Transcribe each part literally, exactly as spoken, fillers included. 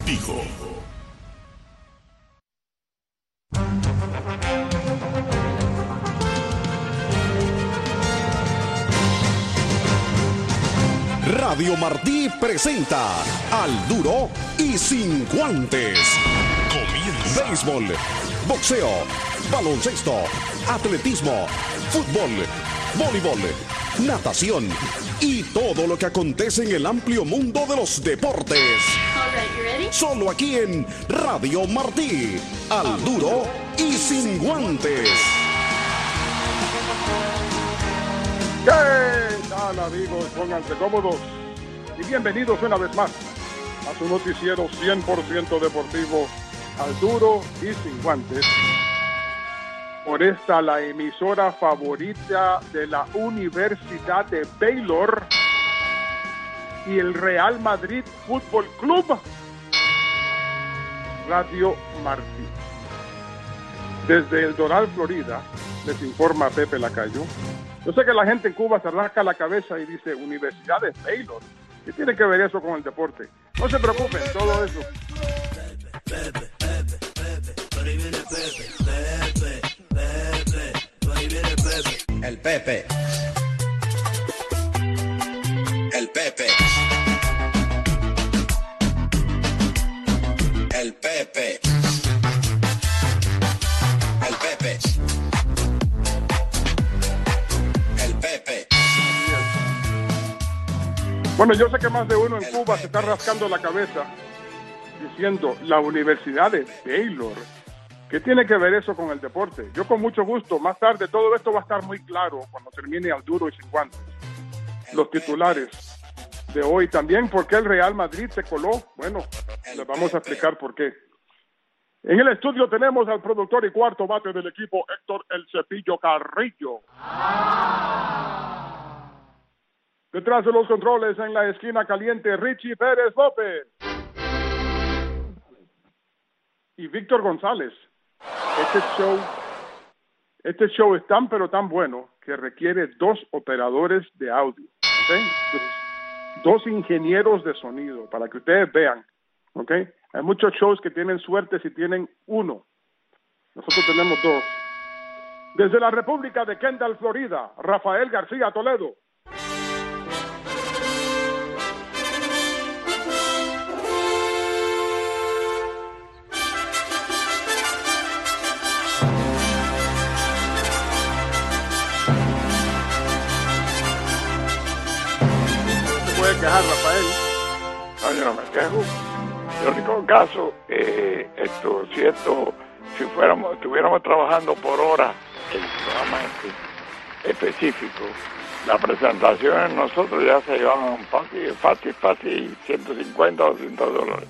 Dijo. Radio Martí presenta Al Duro y Sin Guantes. Comienza. Béisbol, boxeo, baloncesto, atletismo, fútbol, voleibol, natación y todo lo que acontece en el amplio mundo de los deportes. Solo aquí en Radio Martí, Al Duro y Sin Guantes. ¿Qué tal, amigos? Pónganse cómodos y bienvenidos una vez más a su noticiero cien por ciento deportivo, Al Duro y Sin Guantes. Por esta, la emisora favorita de la Universidad de Baylor y el Real Madrid Fútbol Club, Radio Martí. Desde El Doral, Florida, les informa Pepe Lacayo. Yo sé que la gente en Cuba se rasca la cabeza y dice, Universidad de Baylor. ¿Qué tiene que ver eso con el deporte? No se preocupen, todo eso. El Pepe. El Pepe. El Pepe. El Pepe. El Pepe. Bueno, yo sé que más de uno en Cuba se está rascando la cabeza diciendo, la Universidad de Baylor. ¿Qué tiene que ver eso con el deporte? Yo con mucho gusto, más tarde todo esto va a estar muy claro cuando termine Al Duro y Sin Guantes. Los titulares de hoy también, ¿por qué el Real Madrid se coló? Bueno, les vamos a explicar por qué. En el estudio tenemos al productor y cuarto bate del equipo, Héctor El Cepillo Carrillo. Detrás de los controles, en la esquina caliente, Richie Pérez López. Y Víctor González. Este show, este show es tan pero tan bueno que requiere dos operadores de audio, ¿okay? Dos ingenieros de sonido para que ustedes vean, ¿ok? Hay muchos shows que tienen suerte si tienen uno. Nosotros tenemos dos. Desde la República de Kendall, Florida, Rafael García Toledo. Puede quejar, Rafael. No, yo no me quejo. Yo único caso, eh, esto, si esto, si fuéramos, estuviéramos trabajando por hora el programa este específico, la presentación nosotros ya se llevaban fácil, fácil, fácil, ciento cincuenta o doscientos dólares.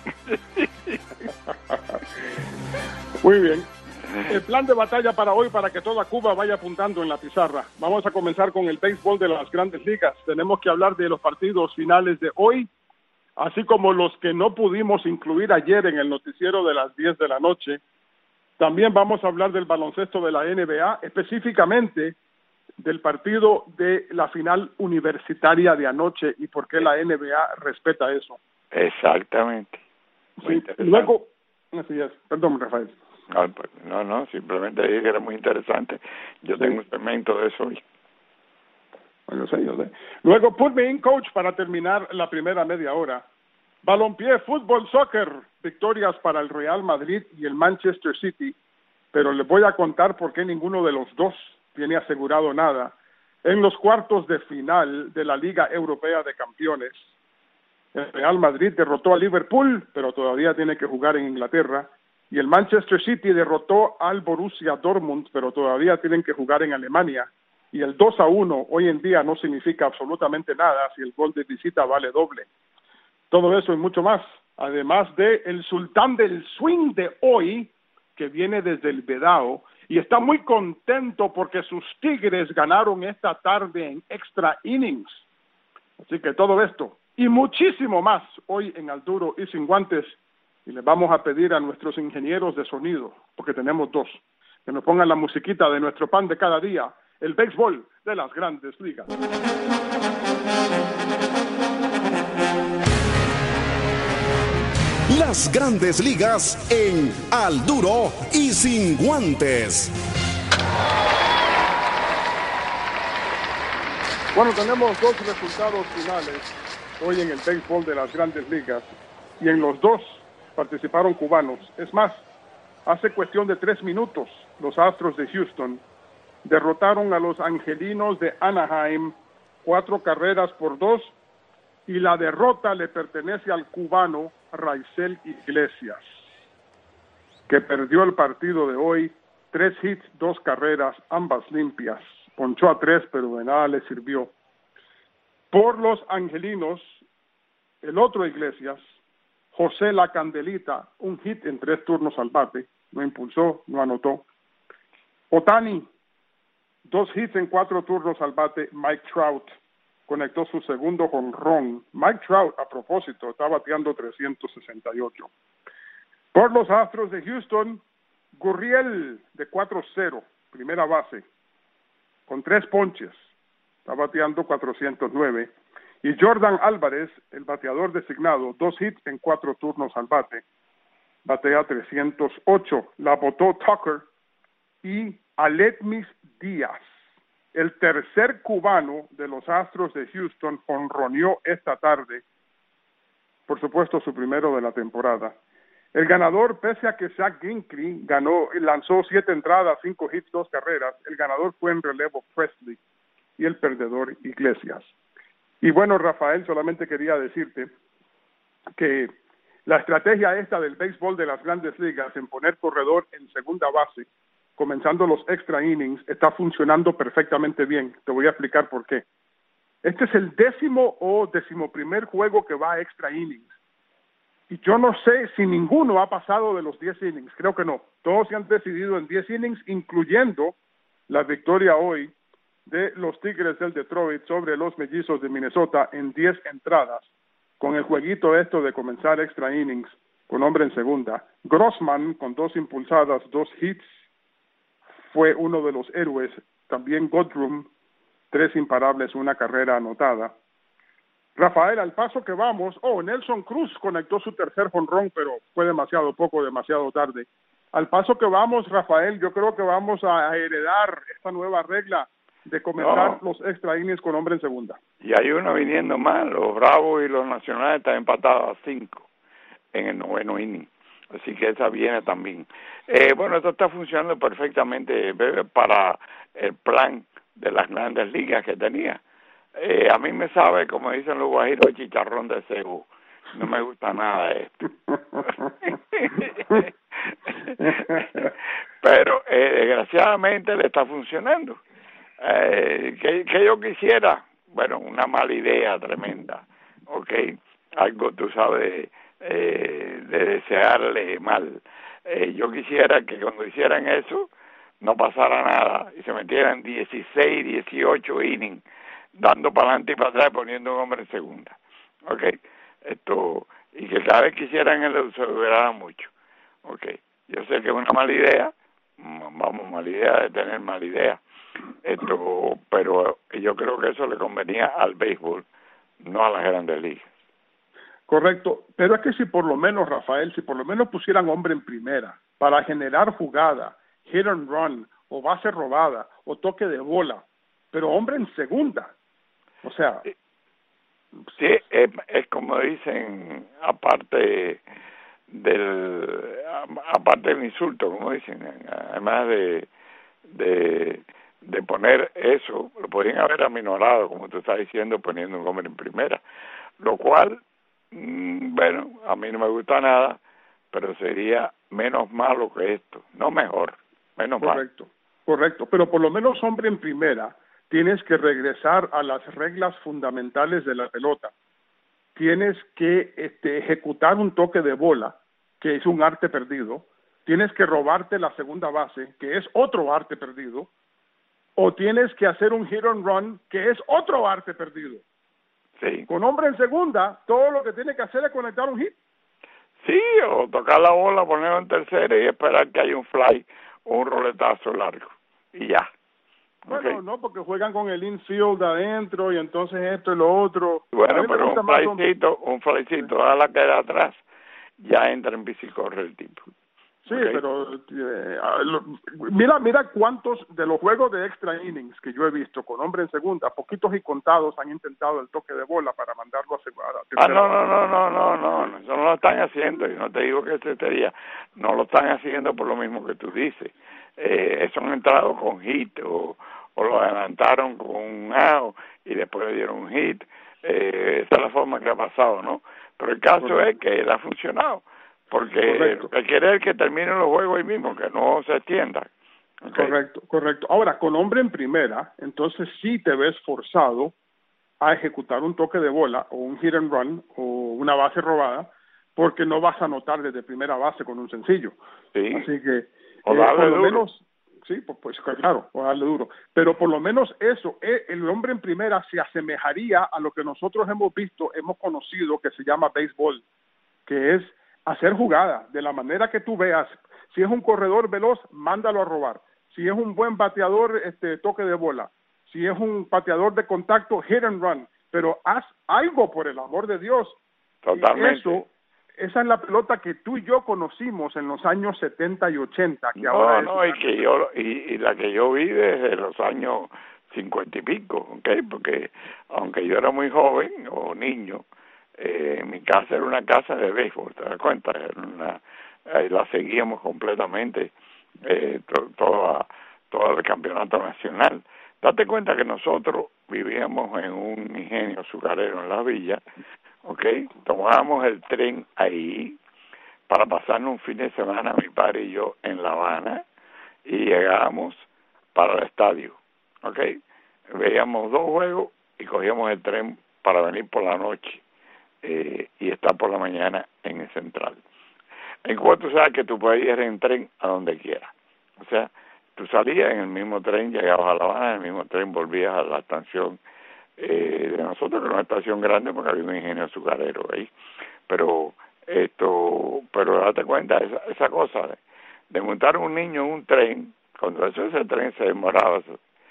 Muy bien. El plan de batalla para hoy, para que toda Cuba vaya apuntando en la pizarra. Vamos a comenzar con el béisbol de las Grandes Ligas. Tenemos que hablar de los partidos finales de hoy, así como los que no pudimos incluir ayer en el noticiero de las diez de la noche. También vamos a hablar del baloncesto de la N B A, específicamente del partido de la final universitaria de anoche y por qué la N B A respeta eso. Exactamente. Sí. Luego, así es. Perdón, Rafael. No, pues, no, no, simplemente dije que era muy interesante. Yo sí. Tengo un segmento de eso hoy. Bueno, sé, yo sé. Luego, Put Me In Coach para terminar la primera media hora. Balompié, fútbol, soccer, victorias para el Real Madrid y el Manchester City, pero les voy a contar por qué ninguno de los dos tiene asegurado nada. En los cuartos de final de la Liga Europea de Campeones, el Real Madrid derrotó a Liverpool, pero todavía tiene que jugar en Inglaterra. Y el Manchester City derrotó al Borussia Dortmund, pero todavía tienen que jugar en Alemania. Y el dos a uno hoy en día no significa absolutamente nada si el gol de visita vale doble. Todo eso y mucho más, además de el sultán del swing de hoy, que viene desde el Vedao, y está muy contento porque sus Tigres ganaron esta tarde en extra innings. Así que todo esto y muchísimo más hoy en Al Duro y Sin Guantes. Y les vamos a pedir a nuestros ingenieros de sonido, porque tenemos dos, que nos pongan la musiquita de nuestro pan de cada día, el béisbol de las Grandes Ligas. La Las Grandes Ligas en Al Duro y Sin Guantes. Bueno, tenemos dos resultados finales hoy en el béisbol de las Grandes Ligas y en los dos participaron cubanos. Es más, hace cuestión de tres minutos, los Astros de Houston derrotaron a los Angelinos de Anaheim cuatro carreras por dos y la derrota le pertenece al cubano Raisel Iglesias, que perdió el partido de hoy, tres hits, dos carreras, ambas limpias. Ponchó a tres, pero de nada le sirvió. Por los angelinos, el otro Iglesias, José La Candelita, un hit en tres turnos al bate, no impulsó, no anotó. Otani, dos hits en cuatro turnos al bate. Mike Trout conectó su segundo jonrón. Mike Trout, a propósito, está bateando trescientos sesenta y ocho. Por los Astros de Houston, Gurriel de cuatro cero, primera base, con tres ponches, está bateando cuatrocientos nueve. Y Jordan Álvarez, el bateador designado, dos hits en cuatro turnos al bate, batea trescientos ocho. La botó Tucker y Aledmys Díaz, el tercer cubano de los Astros de Houston, jonroneó esta tarde, por supuesto su primero de la temporada. El ganador, pese a que Zach Greinke ganó, lanzó siete entradas, cinco hits, dos carreras, el ganador fue en relevo Presley y el perdedor Iglesias. Y bueno, Rafael, solamente quería decirte que la estrategia esta del béisbol de las Grandes Ligas en poner corredor en segunda base, comenzando los extra innings, está funcionando perfectamente bien. Te voy a explicar por qué. Este es el décimo o decimoprimer juego que va a extra innings. Y yo no sé si ninguno ha pasado de los diez innings, creo que no. Todos se han decidido en diez innings, incluyendo la victoria hoy de los Tigres del Detroit sobre los Mellizos de Minnesota en diez entradas, con el jueguito esto de comenzar extra innings con hombre en segunda. Grossman, con dos impulsadas, dos hits, fue uno de los héroes. También Goodrum, tres imparables, una carrera anotada. Rafael, al paso que vamos, oh, Nelson Cruz conectó su tercer jonrón, pero fue demasiado poco, demasiado tarde. Al paso que vamos, Rafael, yo creo que vamos a heredar esta nueva regla de comenzar no. los extra innings con hombre en segunda. Y hay uno viniendo mal, los Bravos y los Nacionales están empatados a cinco en el noveno inning. Así que esa viene también. Eh, bueno, esto está funcionando perfectamente para el plan de las Grandes Ligas que tenía. Eh, a mí me sabe, como dicen los guajiros, chicharrón de cebo. No me gusta nada esto. Pero eh, desgraciadamente le está funcionando. Eh, que, que yo quisiera, bueno, una mala idea tremenda, ok, algo tú sabes eh, de desearle mal. Eh, yo quisiera que cuando hicieran eso no pasara nada y se metieran dieciséis, dieciocho innings dando para adelante y para atrás poniendo un hombre en segunda, ok, esto, y que cada vez que hicieran eso se lograra mucho, ok. Yo sé que es una mala idea, vamos, mala idea de tener mala idea, esto, pero yo creo que eso le convenía al béisbol, no a las Grandes Ligas. Correcto, pero es que si por lo menos, Rafael, si por lo menos pusieran hombre en primera para generar jugada, hit and run, o base robada, o toque de bola, pero hombre en segunda, o sea... Sí, es, es como dicen, aparte del aparte del insulto, como dicen, además de de de poner eso, lo podrían haber aminorado, como tú estás diciendo, poniendo un hombre en primera, lo cual, mmm, bueno, a mí no me gusta nada, pero sería menos malo que esto, no mejor, menos malo. Correcto, correcto, pero por lo menos hombre en primera, tienes que regresar a las reglas fundamentales de la pelota. Tienes que este, ejecutar un toque de bola, que es un arte perdido. Tienes que robarte la segunda base, que es otro arte perdido. O tienes que hacer un hit and run, que es otro arte perdido. Sí. Con hombre en segunda, todo lo que tiene que hacer es conectar un hit. Sí, o tocar la bola, ponerlo en tercera y esperar que haya un fly o un roletazo largo. Y ya. Bueno, okay. no, porque juegan con el infield adentro y entonces esto y lo otro. Bueno, pero un flycito, un flycito, a la que de atrás ya entra en bici y corre el tipo. Sí, Okay. pero eh, lo, mira mira cuántos de los juegos de extra innings que yo he visto con hombre en segunda, poquitos y contados han intentado el toque de bola para mandarlo a segunda. Ah, no, no, no, no, no, no, no, eso no lo están haciendo, y no te digo que este sería, no lo están haciendo por lo mismo que tú dices. Eh, eso han entrado con hit o, o lo adelantaron con un out y después le dieron un hit. Eh, esa es la forma que ha pasado, ¿no? Pero el caso Correcto. es que él ha funcionado. Porque el querer que terminen los juegos ahí mismo, que no se extiendan. Okay. Correcto, correcto. Ahora, con hombre en primera, entonces sí te ves forzado a ejecutar un toque de bola o un hit and run o una base robada, porque no vas a anotar desde primera base con un sencillo. Sí. Así que, o eh, darle por lo duro. menos, sí, pues, pues claro, o darle duro. Pero por lo menos eso, eh, el hombre en primera se asemejaría a lo que nosotros hemos visto, hemos conocido, que se llama béisbol, que es hacer jugada de la manera que tú veas. Si es un corredor veloz, mándalo a robar. Si es un buen bateador, este toque de bola. Si es un pateador de contacto, hit and run. Pero haz algo, por el amor de Dios. Totalmente. Eso, esa es la pelota que tú y yo conocimos en los años setenta y ochenta. Que no, ahora no, es y, que yo, y, y la que yo vi desde los años cincuenta y pico, ¿okay? Porque aunque yo era muy joven o niño, Eh, mi casa era una casa de béisbol, ¿te das cuenta? Era una, eh, la seguíamos completamente, eh, to, toda, todo el campeonato nacional. Date cuenta que nosotros vivíamos en un ingenio azucarero en la villa, ¿ok? Tomábamos el tren ahí para pasarnos un fin de semana, mi padre y yo, en La Habana, y llegábamos para el estadio, ¿ok? Veíamos dos juegos y cogíamos el tren para venir por la noche. Eh, y estar por la mañana en el central. En cuanto sabes que tú puedes ir en tren a donde quieras. O sea, tú salías en el mismo tren, llegabas a La Habana, en el mismo tren volvías a la estación eh, de nosotros, que era una estación grande porque había un ingenio azucarero ahí. Pero esto, pero date cuenta, esa, esa cosa de, de montar un niño en un tren, cuando eso ese tren se demoraba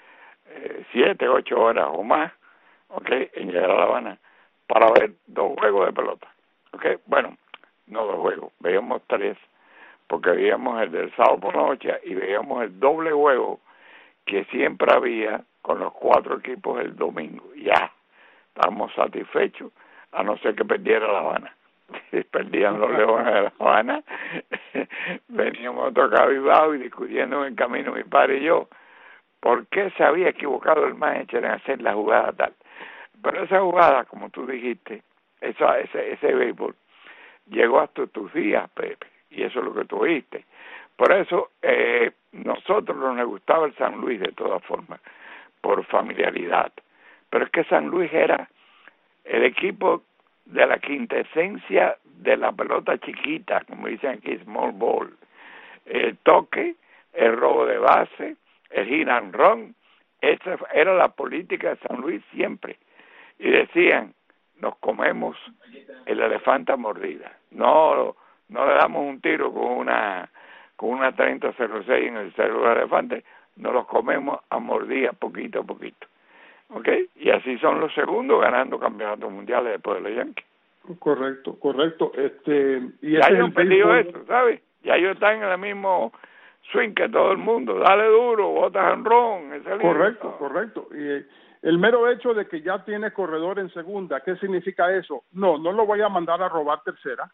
eh, siete, ocho horas o más, ok, en llegar a La Habana, para ver dos juegos de pelota. ¿Okay? Bueno, no dos juegos, veíamos tres, porque veíamos el del sábado por la noche y veíamos el doble juego que siempre había con los cuatro equipos el domingo. Ya, estábamos satisfechos, a no ser que perdiera La Habana. Si perdían los Leones de La Habana, veníamos a tocar cabizbajo y discutiendo en el camino mi padre y yo, ¿por qué se había equivocado el manager en hacer la jugada tal? Pero esa jugada, como tú dijiste, esa, ese, ese béisbol, llegó hasta tus días, Pepe, y eso es lo que tú oíste. Por eso, eh, nosotros nos gustaba el San Luis de todas formas, por familiaridad. Pero es que San Luis era el equipo de la quintesencia de la pelota chiquita, como dicen aquí, small ball. El toque, el robo de base, el hit and run, esa era la política de San Luis siempre. Y decían, nos comemos el elefante a mordida. No, no le damos un tiro con una con una treinta cero seis en el cerebro del elefante, nos los comemos a mordida poquito a poquito. ¿Ok? Y así son los segundos ganando campeonatos mundiales después de los Yankees. Correcto, correcto. Este, y ya ese ellos han perdido béisbol... esto, ¿sabes? Ya ellos están en el mismo swing que todo el mundo. Dale duro, botas jonrón. Correcto, no. correcto. Y el mero hecho de que ya tiene corredor en segunda, ¿qué significa eso? No, no lo voy a mandar a robar tercera.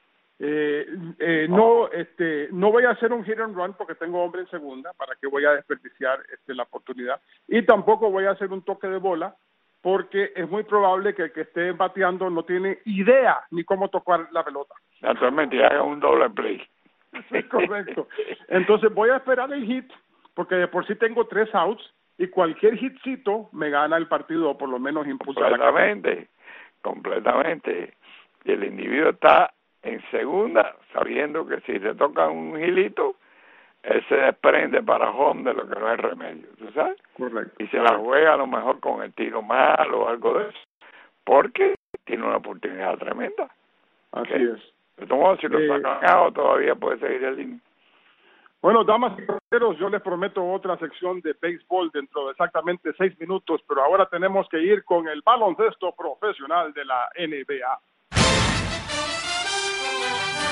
Eh, eh, no, este, no voy a hacer un hit and run porque tengo hombre en segunda. ¿Para qué voy a desperdiciar este, la oportunidad? Y tampoco voy a hacer un toque de bola porque es muy probable que el que esté bateando no tiene idea ni cómo tocar la pelota. Naturalmente, haga un doble play. Sí, correcto. Entonces voy a esperar el hit porque de por sí tengo tres outs. Y cualquier hitcito me gana el partido, o por lo menos impulsa la carrera. Completamente, completamente. Y el individuo está en segunda, sabiendo que si se toca un gilito, él se desprende para home de lo que no es remedio, ¿tú sabes? Correcto. Y se la juega a lo mejor con el tiro malo o algo de eso, porque tiene una oportunidad tremenda. Así ¿Okay? es. De todos modos, si lo eh, sacan out, todavía puede seguir el línea. Bueno, damas y caballeros, yo les prometo otra sección de béisbol dentro de exactamente seis minutos, pero ahora tenemos que ir con el baloncesto profesional de la N B A.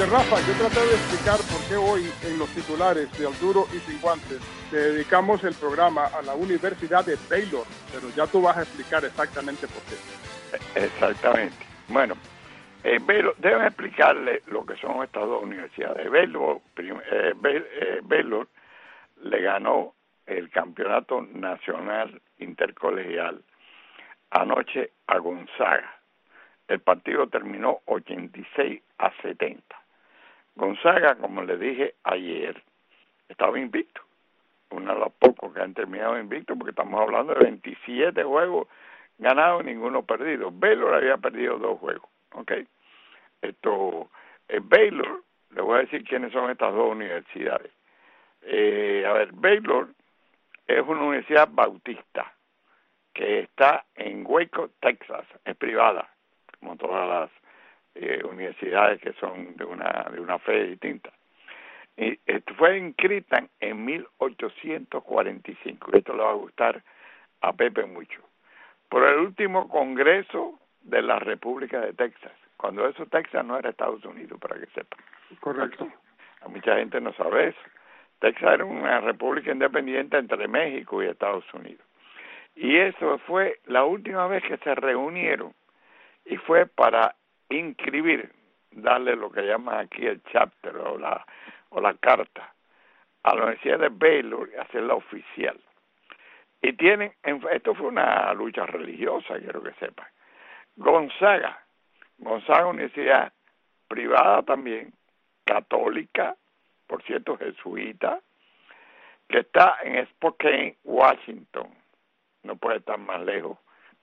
Porque Rafa, yo traté de explicar por qué hoy en los titulares de Al Duro y Sin Guantes le dedicamos el programa a la Universidad de Baylor, pero ya tú vas a explicar exactamente por qué. Exactamente. Bueno, eh, Baylor, deben explicarle lo que son estas dos universidades. Baylor, eh, Baylor, eh, Baylor le ganó el campeonato nacional intercolegial anoche a Gonzaga. El partido terminó ochenta y seis a setenta. Gonzaga, como le dije ayer, estaba invicto. Uno de los pocos que han terminado invicto, porque estamos hablando de veintisiete juegos ganados y ninguno perdido. Baylor había perdido dos juegos, ¿ok? Esto, eh, Baylor, le voy a decir quiénes son estas dos universidades. Eh, a ver, Baylor es una universidad bautista que está en Waco, Texas, es privada, como todas las eh, universidades que son de una de una fe distinta. Y esto fue inscrita en mil ochocientos cuarenta y cinco. Esto le va a gustar a Pepe mucho. Por el último Congreso de la República de Texas. Cuando eso Texas no era Estados Unidos, para que sepan. Correcto. A mucha gente no sabe eso. Texas era una república independiente entre México y Estados Unidos. Y eso fue la última vez que se reunieron y fue para inscribir, darle lo que llaman aquí el chapter o la o la carta a la Universidad de Baylor y hacerla oficial. Y tienen, esto fue una lucha religiosa, quiero que sepan. Gonzaga, Gonzaga universidad privada también, católica, por cierto jesuita, que está en Spokane, Washington. No puede estar más lejos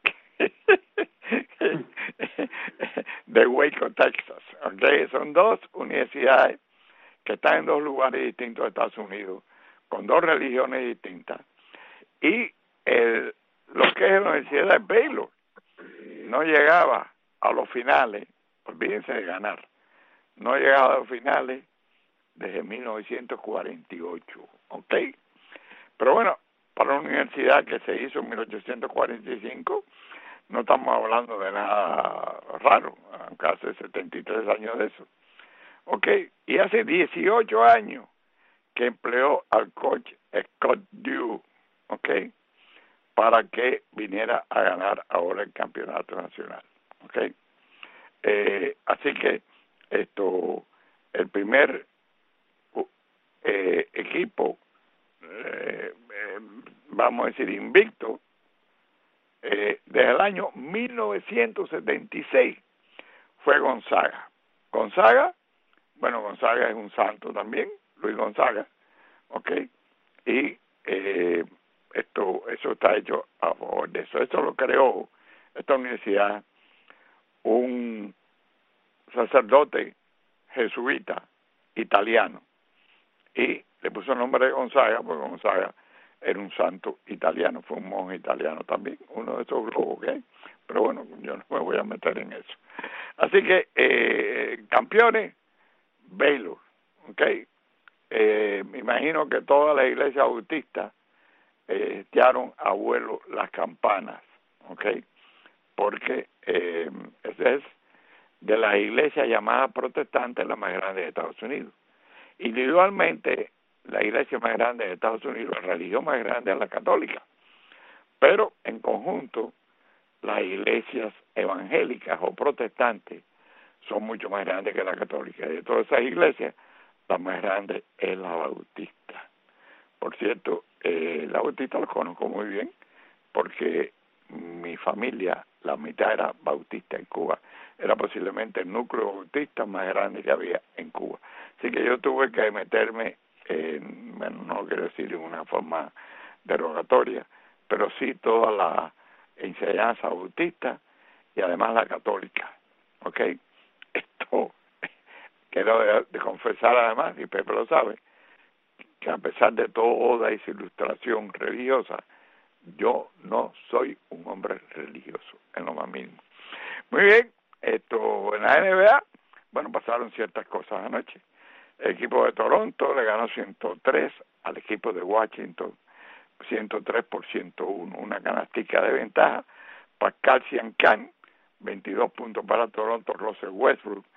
de Waco, Texas. Okay, son dos universidades que están en dos lugares distintos de Estados Unidos, con dos religiones distintas. Y el, lo que es la Universidad de Baylor no llegaba a los finales, olvídense de ganar, no llegaba a los finales desde mil novecientos cuarenta y ocho, ¿ok? Pero bueno, para una universidad que se hizo en mil ochocientos cuarenta y cinco, no estamos hablando de nada raro, aunque hace setenta y tres años de eso. Ok, y hace dieciocho años que empleó al coach Scott Dew, ok, para que viniera a ganar ahora el campeonato nacional, ok. Eh, así que esto, el primer eh, equipo, eh, eh, vamos a decir invicto, eh, desde el año mil novecientos setenta y seis fue Gonzaga. Gonzaga, bueno, Gonzaga es un santo también, Luis Gonzaga, ¿ok? Y eh, esto, eso está hecho a favor de eso. Eso lo creó esta universidad un sacerdote jesuita italiano y le puso el nombre de Gonzaga porque Gonzaga era un santo italiano, fue un monje italiano también, uno de esos globos que hay, pero bueno, yo no me voy a meter en eso. Así que eh, campeones Baylor, ¿ok? Eh, me imagino que todas las iglesias bautistas eh, echaron a vuelo las campanas, ¿ok? Porque eh, esa es de las iglesias llamadas protestantes la más grande de Estados Unidos. Individualmente, la iglesia más grande de Estados Unidos, la religión más grande es la católica, pero en conjunto, las iglesias evangélicas o protestantes son mucho más grandes que la católica. De todas esas iglesias, la más grande es la bautista. Por cierto, eh, la bautista la conozco muy bien porque mi familia, la mitad era bautista en Cuba. Era posiblemente el núcleo bautista más grande que había en Cuba. Así que yo tuve que meterme, en, bueno, no quiero decir en una forma derogatoria, pero sí toda la enseñanza bautista y además la católica, ¿ok? Esto, quiero de, de confesar además, y Pepe lo sabe, que a pesar de toda esa ilustración religiosa, yo no soy un hombre religioso, en lo más mínimo. Muy bien, esto en la N B A, bueno, pasaron ciertas cosas anoche. El equipo de Toronto le ganó ciento tres al equipo de Washington, ciento tres por ciento uno, una canastica de ventaja. Pascal Siakam, veintidós puntos para Toronto, Russell Westbrook,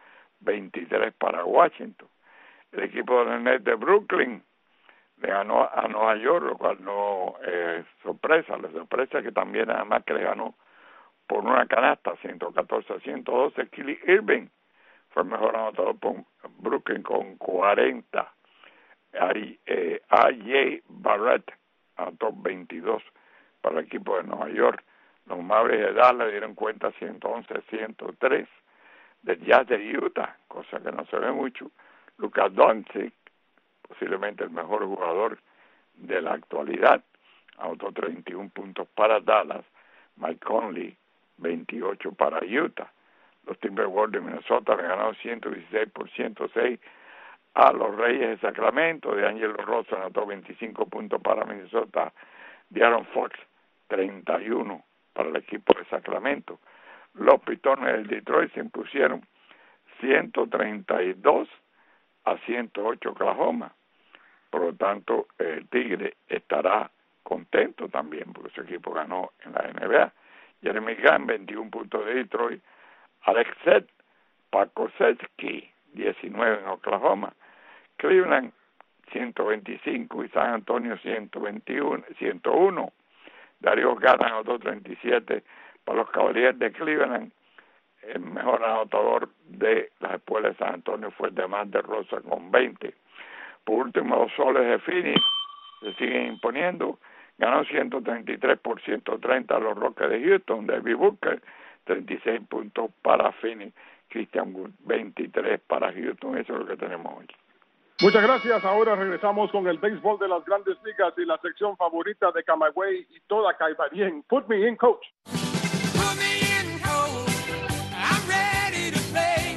veintitrés para Washington. El equipo de los Nets de Brooklyn le ganó a Nueva York, lo cual no es sorpresa. La sorpresa es que también, además, que le ganó por una canasta, ciento catorce a ciento doce. Kyrie Irving fue el mejor anotador por Brooklyn con cuarenta. Ari, eh, A J Barrett anotó veintidós para el equipo de Nueva York. Los Mavericks de Dallas dieron cuenta ciento once a ciento tres del Jazz de Utah, cosa que no se ve mucho. Luka Doncic, posiblemente el mejor jugador de la actualidad, anotó treinta y uno puntos para Dallas. Mike Conley, veintiocho para Utah. Los Timberwolves de Minnesota le ganaron ciento dieciséis por ciento seis a los Reyes de Sacramento. De Angelo Rosso anotó veinticinco puntos para Minnesota. De Aaron Fox, treinta y uno para el equipo de Sacramento. Los Pitones del Detroit se impusieron ciento treinta y dos a ciento ocho Oklahoma. Por lo tanto, el Tigre estará contento también porque su equipo ganó en la N B A. Jeremy Grant, veintiún puntos de Detroit. Alex Seth, Paco Setsky, diecinueve en Oklahoma. Cleveland, ciento veinticinco y San Antonio, ciento veintiuno, ciento uno. Darío Garland anotó treinta y siete para los Cavaliers de Cleveland. El mejor anotador de las espuelas de San Antonio fue el de Mar de Rosa con veinte. Por último, los Soles de Phoenix se siguen imponiendo. Ganó ciento treinta y tres por ciento treinta a los Rockets de Houston. David Booker, treinta y seis puntos para Phoenix. Christian Wood, veintitrés para Houston. Eso es lo que tenemos hoy. Muchas gracias. Ahora regresamos con el béisbol de las Grandes Ligas y la sección favorita de Camagüey y toda Caibarien. Put me in, coach. Put me in, coach. I'm ready to play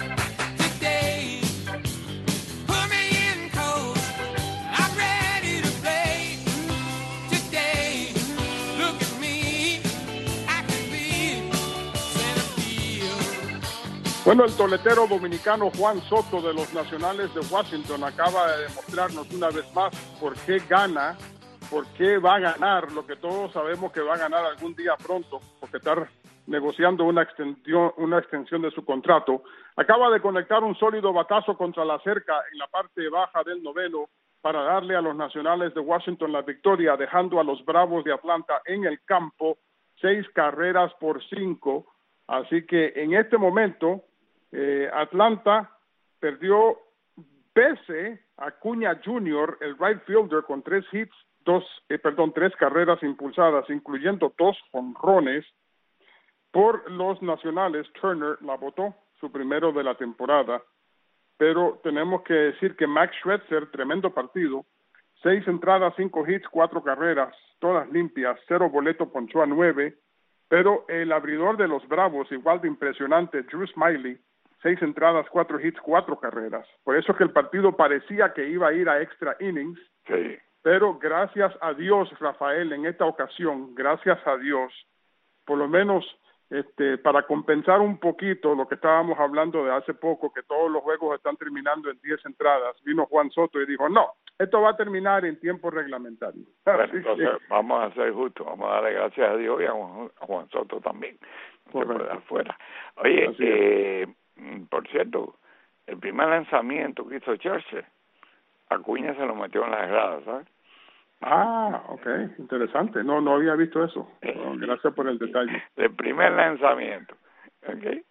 today. Put me in, coach. I'm ready to play today. Look at me. I can be center field. Bueno, el toletero dominicano Juan Soto de los Nacionales de Washington acaba de demostrarnos una vez más por qué gana, por qué va a ganar, lo que todos sabemos que va a ganar algún día pronto, porque está negociando una extensión, una extensión de su contrato. Acaba de conectar un sólido batazo contra la cerca en la parte baja del noveno para darle a los Nacionales de Washington la victoria, dejando a los Bravos de Atlanta en el campo seis carreras por cinco. Así que en este momento Eh, Atlanta perdió pese a Acuña junior, el right fielder, con tres hits, dos, eh, perdón, tres carreras impulsadas, incluyendo dos jonrones. Por los Nacionales, Turner la botó, su primero de la temporada, pero tenemos que decir que Max Scherzer, tremendo partido, seis entradas, cinco hits, cuatro carreras, todas limpias, cero boleto, ponchó a nueve, pero el abridor de los Bravos, igual de impresionante, Drew Smyly, seis entradas, cuatro hits, cuatro carreras. Por eso es que el partido parecía que iba a ir a extra innings. Sí. Pero gracias a Dios, Rafael, en esta ocasión, gracias a Dios, por lo menos este, para compensar un poquito lo que estábamos hablando de hace poco, que todos los juegos están terminando en diez entradas, vino Juan Soto y dijo, no, esto va a terminar en tiempo reglamentario. Bueno, entonces que, vamos a ser justos, vamos a darle gracias a Dios y a Juan, a Juan Soto también, por afuera. Oye, eh, por cierto, el primer lanzamiento que hizo Scherzer, Acuña se lo metió en las gradas, ¿sabes? Ah, ok, interesante. No, no había visto eso. Bueno, gracias por el detalle. El primer lanzamiento, ¿ok?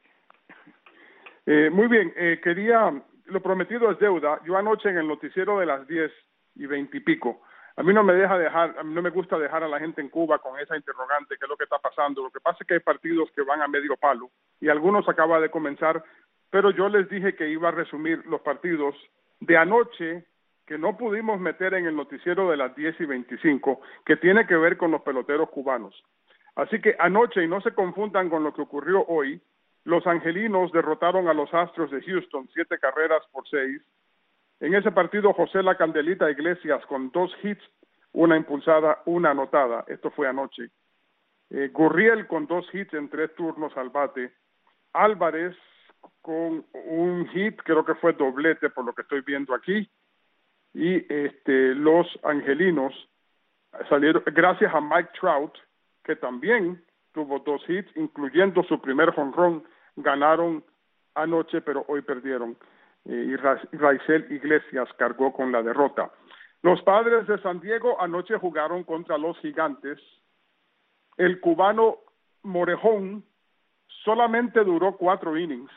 Eh, muy bien, eh, quería, lo prometido es deuda. Yo anoche en el noticiero de las diez y veinte y pico, a mí no me deja dejar, a mí no me gusta dejar a la gente en Cuba con esa interrogante, qué es lo que está pasando. Lo que pasa es que hay partidos que van a medio palo y algunos acaba de comenzar, pero yo les dije que iba a resumir los partidos de anoche que no pudimos meter en el noticiero de las diez y veinticinco, que tiene que ver con los peloteros cubanos. Así que anoche, y no se confundan con lo que ocurrió hoy, los angelinos derrotaron a los Astros de Houston, siete carreras por seis. En ese partido, José La Candelita Iglesias con dos hits, una impulsada, una anotada. Esto fue anoche. Eh, Gurriel con dos hits en tres turnos al bate. Álvarez con un hit, creo que fue doblete por lo que estoy viendo aquí. Y este, los angelinos salieron, gracias a Mike Trout, que también tuvo dos hits, incluyendo su primer jonrón, ganaron anoche, pero hoy perdieron. Y Ra- Raizel Iglesias cargó con la derrota. Los Padres de San Diego anoche jugaron contra los Gigantes. El cubano Morejón solamente duró cuatro innings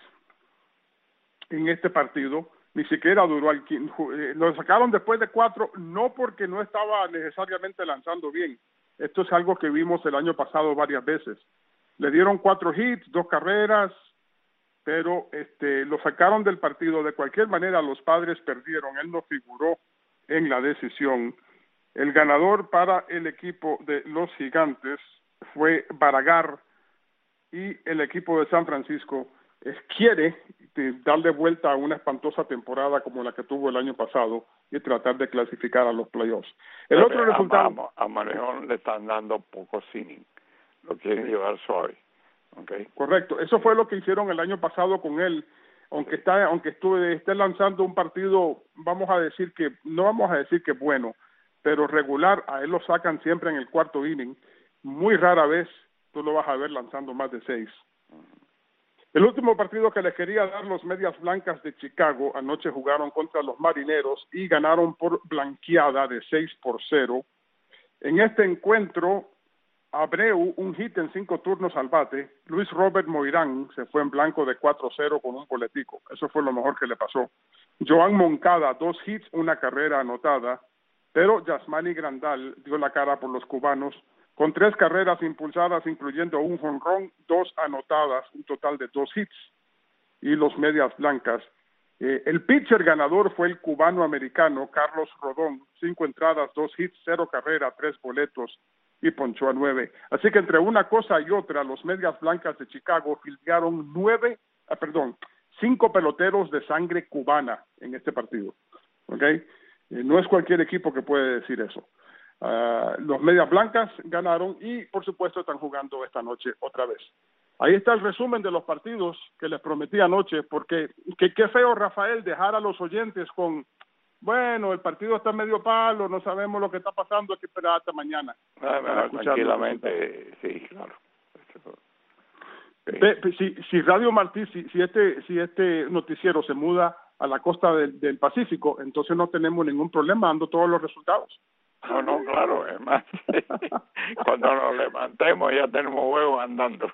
en este partido, ni siquiera duró al quinto. Lo sacaron después de cuatro, no porque no estaba necesariamente lanzando bien. Esto es algo que vimos el año pasado varias veces. Le dieron cuatro hits, dos carreras, pero este lo sacaron del partido. De cualquier manera, los Padres perdieron. Él no figuró en la decisión. El ganador para el equipo de los Gigantes fue Baragar, y el equipo de San Francisco eh, quiere de, darle vuelta a una espantosa temporada como la que tuvo el año pasado y tratar de clasificar a los playoffs. El Pero otro a, resultado... A, a Morejón le están dando pocos innings, lo quieren llevar suave. Okay. Correcto, eso fue lo que hicieron el año pasado con él, aunque está, aunque estuve, esté lanzando un partido, vamos a decir que, no vamos a decir que bueno, pero regular, a él lo sacan siempre en el cuarto inning, muy rara vez tú lo vas a ver lanzando más de seis. El último partido que les quería dar, los Medias Blancas de Chicago, anoche jugaron contra los Marineros y ganaron por blanqueada de seis por cero. En este encuentro, Abreu, un hit en cinco turnos al bate. Luis Robert Moirán se fue en blanco de cuatro cero con un boletico. Eso fue lo mejor que le pasó. Joan Moncada, dos hits, una carrera anotada. Pero Yasmani Grandal dio la cara por los cubanos con tres carreras impulsadas, incluyendo un jonrón, dos anotadas, un total de dos hits. Y los Medias Blancas. Eh, el pitcher ganador fue el cubano-americano Carlos Rodón. Cinco entradas, dos hits, cero carrera, tres boletos, y ponchó a nueve. Así que entre una cosa y otra, los Medias Blancas de Chicago fildearon nueve, ah, perdón, cinco peloteros de sangre cubana en este partido. ¿Ok? Eh, no es cualquier equipo que puede decir eso. Uh, los Medias Blancas ganaron y, por supuesto, están jugando esta noche otra vez. Ahí está el resumen de los partidos que les prometí anoche, porque qué que feo, Rafael, dejar a los oyentes con... Bueno, el partido está medio palo, no sabemos lo que está pasando, hay que esperar hasta mañana. Ah, bueno, tranquilamente, sí, claro. Sí. Pe, si, si Radio Martí, si, si este si este noticiero se muda a la costa del, del Pacífico, entonces no tenemos ningún problema dando todos los resultados. No, no, claro, es más, cuando nos levantemos ya tenemos huevos andando.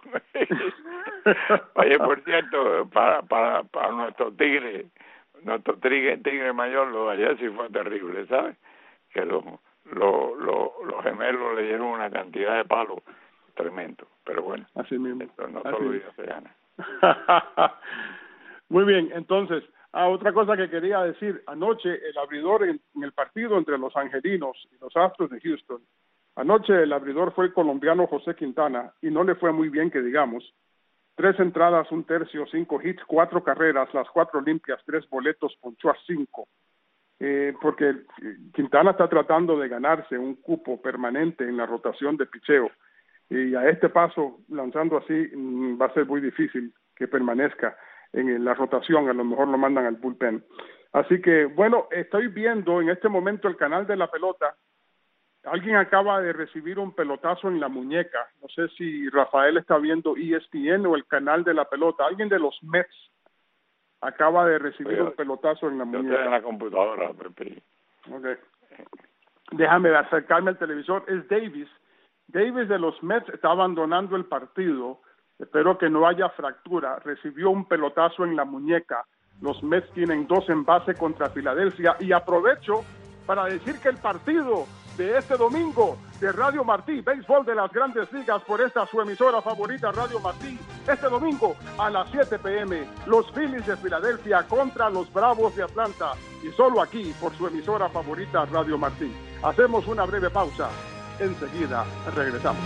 Oye, por cierto, para para para nuestro tigre, nuestro tigre, tigre mayor, lo de ayer sí fue terrible, ¿sabes? Que los lo, lo, los gemelos le dieron una cantidad de palos tremendo, pero bueno, así mismo. Esto no Así todos los mismo. días se gana. Muy bien, entonces, ah, otra cosa que quería decir, anoche el abridor en, en el partido entre los Angelinos y los Astros de Houston, anoche el abridor fue el colombiano José Quintana y no le fue muy bien, que digamos. Tres entradas, un tercio, cinco hits, cuatro carreras, las cuatro limpias, tres boletos, ponchó a cinco. Eh, porque Quintana está tratando de ganarse un cupo permanente en la rotación de picheo. Y a este paso, lanzando así, va a ser muy difícil que permanezca en la rotación, a lo mejor lo mandan al bullpen. Así que, bueno, estoy viendo en este momento el canal de la pelota. Alguien acaba de recibir un pelotazo en la muñeca. No sé si Rafael está viendo E S P N o el canal de la pelota. Alguien de los Mets acaba de recibir Oye, un pelotazo en la Yo muñeca. estoy en la computadora, Pepe. Okay. Déjame acercarme al televisor. Es Davis. Davis de los Mets está abandonando el partido. Espero que no haya fractura. Recibió un pelotazo en la muñeca. Los Mets tienen dos en base contra Filadelfia. Y aprovecho para decir que el partido de este domingo de Radio Martí, béisbol de las Grandes Ligas, por esta su emisora favorita, Radio Martí, este domingo a las siete p m, los Phillies de Filadelfia contra los Bravos de Atlanta, y solo aquí por su emisora favorita, Radio Martí. Hacemos una breve pausa. Enseguida regresamos.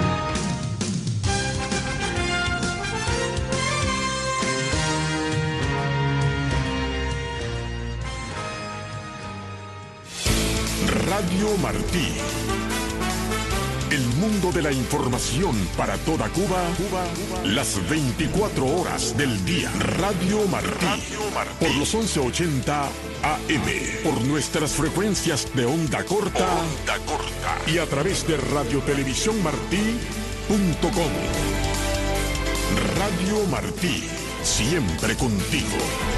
Radio Martí. El mundo de la información para toda Cuba, Cuba, las veinticuatro horas del día. Radio Martí. Radio Martí. Por los once ochenta A M. Por nuestras frecuencias de onda corta. Onda corta. Y a través de radiotelevisión martí punto com. Radio Martí. siempre contigo.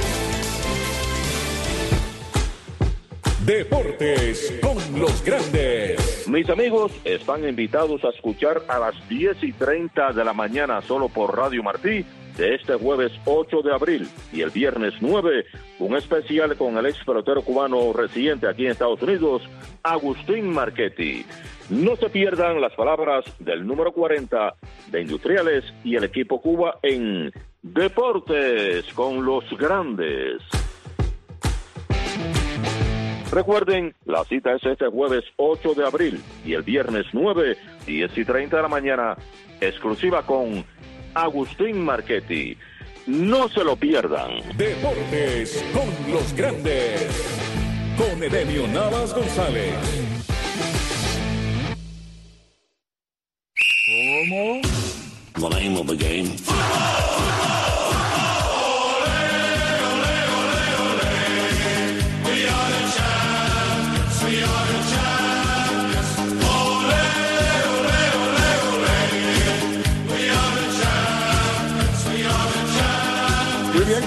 Deportes con los grandes. Mis amigos están invitados a escuchar a las diez y treinta de la mañana solo por Radio Martí de este jueves ocho de abril y el viernes nueve, un especial con el ex pelotero cubano residente aquí en Estados Unidos, Agustín Marchetti. No se pierdan las palabras del número cuarenta de Industriales y el equipo Cuba en Deportes con los grandes. Recuerden, la cita es este jueves ocho de abril y el viernes nueve, diez y treinta de la mañana, exclusiva con Agustín Marchetti. No se lo pierdan. Deportes con los grandes. Con Edemio Navas González. ¿Cómo? The name of the game. Muy bien.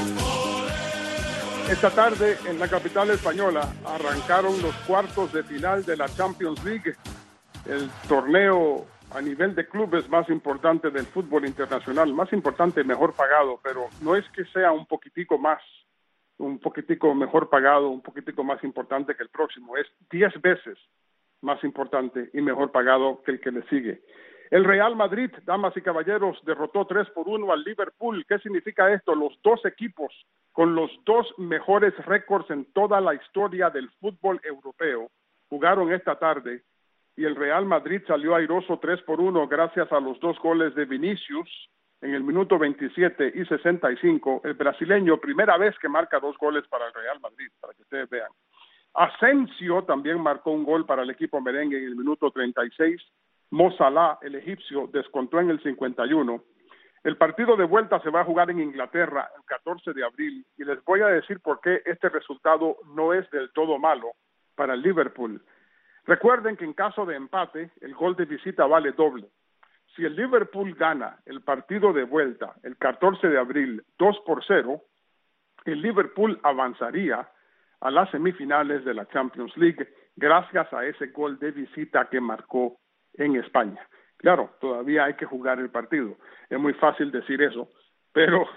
Esta tarde en la capital española arrancaron los cuartos de final de la Champions League, el torneo a nivel de clubes más importante del fútbol internacional, más importante, mejor pagado, pero no es que sea un poquitico más, un poquitico mejor pagado, un poquitico más importante que el próximo, es diez veces más importante y mejor pagado que el que le sigue. El Real Madrid, damas y caballeros, derrotó tres por uno al Liverpool. ¿Qué significa esto? Los dos equipos con los dos mejores récords en toda la historia del fútbol europeo jugaron esta tarde y el Real Madrid salió airoso tres por uno gracias a los dos goles de Vinicius en el minuto veintisiete y sesenta y cinco. El brasileño, primera vez que marca dos goles para el Real Madrid, para que ustedes vean. Asensio también marcó un gol para el equipo merengue en el minuto treinta y seis. Mo Salah, el egipcio, descontó en el cincuenta y uno. El partido de vuelta se va a jugar en Inglaterra el catorce de abril y les voy a decir por qué este resultado no es del todo malo para el Liverpool. Recuerden que en caso de empate, el gol de visita vale doble. Si el Liverpool gana el partido de vuelta el catorce de abril dos por cero, el Liverpool avanzaría a las semifinales de la Champions League gracias a ese gol de visita que marcó en España. Claro, todavía hay que jugar el partido. Es muy fácil decir eso, pero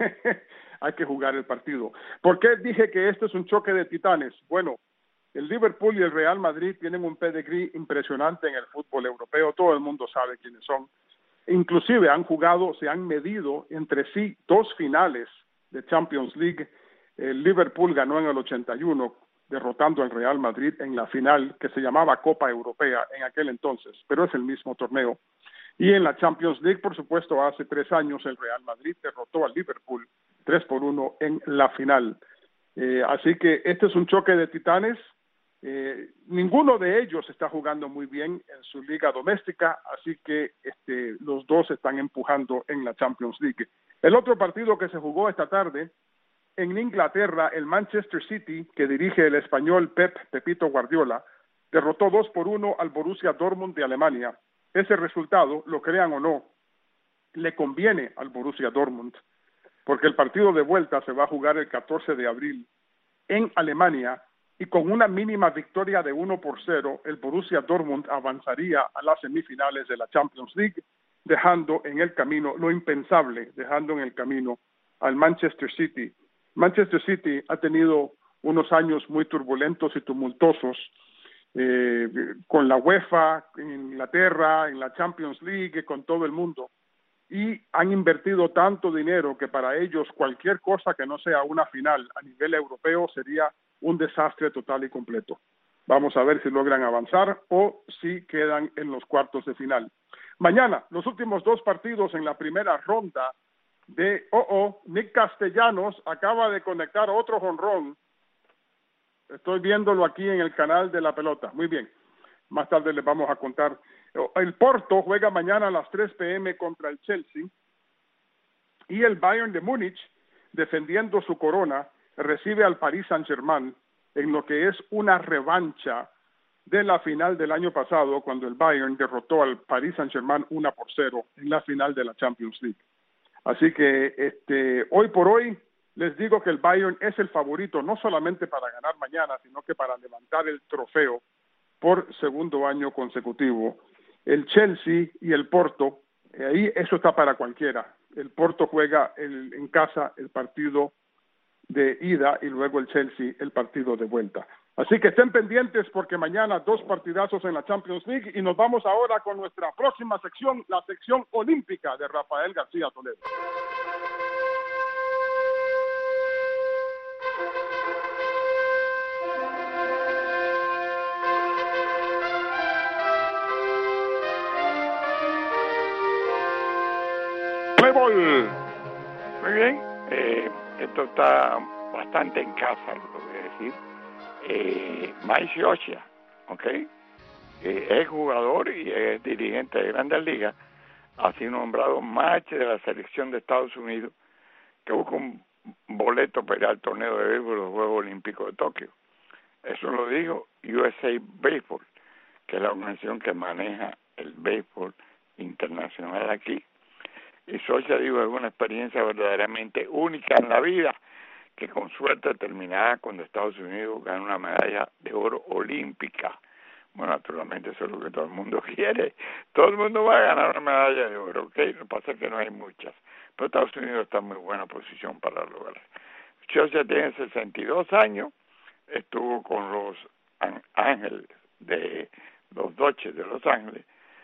hay que jugar el partido. ¿Por qué dije que este es un choque de titanes? Bueno, el Liverpool y el Real Madrid tienen un pedigrí impresionante en el fútbol europeo. Todo el mundo sabe quiénes son. Inclusive han jugado, se han medido entre sí dos finales de Champions League. El Liverpool ganó en el ochenta y uno, derrotando al Real Madrid en la final que se llamaba Copa Europea en aquel entonces, pero es el mismo torneo. Y en la Champions League, por supuesto, hace tres años el Real Madrid derrotó al Liverpool tres por uno en la final. Eh, así que este es un choque de titanes. Eh, ninguno de ellos está jugando muy bien en su liga doméstica, así que este, los dos están empujando en la Champions League. El otro partido que se jugó esta tarde en Inglaterra, el Manchester City, que dirige el español Pep Pepito Guardiola, derrotó dos por uno al Borussia Dortmund de Alemania. Ese resultado, lo crean o no, le conviene al Borussia Dortmund, porque el partido de vuelta se va a jugar el catorce de abril en Alemania, y con una mínima victoria de uno por cero, el Borussia Dortmund avanzaría a las semifinales de la Champions League, dejando en el camino lo impensable, dejando en el camino al Manchester City. Manchester City ha tenido unos años muy turbulentos y tumultuosos eh, con la UEFA, en Inglaterra, en la Champions League, con todo el mundo. Y han invertido tanto dinero que para ellos cualquier cosa que no sea una final a nivel europeo sería un desastre total y completo. Vamos a ver si logran avanzar o si quedan en los cuartos de final. Mañana, los últimos dos partidos en la primera ronda de, oh, oh, Nick Castellanos acaba de conectar otro jonrón. Estoy viéndolo aquí en el canal de La Pelota. Muy bien. Más tarde les vamos a contar. El Porto juega mañana a las tres p m contra el Chelsea. Y el Bayern de Múnich, defendiendo su corona, recibe al Paris Saint-Germain en lo que es una revancha de la final del año pasado, cuando el Bayern derrotó al Paris Saint-Germain uno por cero en la final de la Champions League. Así que este, hoy por hoy les digo que el Bayern es el favorito, no solamente para ganar mañana, sino que para levantar el trofeo por segundo año consecutivo. El Chelsea y el Porto, eh, ahí eso está para cualquiera. El Porto juega el, en casa el partido de ida y luego el Chelsea el partido de vuelta. Así que estén pendientes porque mañana dos partidazos en la Champions League y nos vamos ahora con nuestra próxima sección, la sección olímpica de Rafael García Toledo. Voleibol. Muy bien, eh, esto está bastante en casa, lo voy a decir. Eh, Mike Oshia, ¿ok? Eh, es jugador y es dirigente de Grandes Ligas, ha sido nombrado match de la selección de Estados Unidos, que busca un boleto para ir al torneo de béisbol de los Juegos Olímpicos de Tokio. Eso lo dijo U S A Baseball, que es la organización que maneja el béisbol internacional aquí. Y Socha dijo, es una experiencia verdaderamente única en la vida, que con suerte terminará cuando Estados Unidos gane una medalla de oro olímpica. Bueno, naturalmente eso es lo que todo el mundo quiere. Todo el mundo va a ganar una medalla de oro, ¿ok? Lo que pasa es que no hay muchas. Pero Estados Unidos está en muy buena posición para lograr. Socha tiene sesenta y dos años, estuvo con los Ángeles, de los Dodgers de Los Ángeles,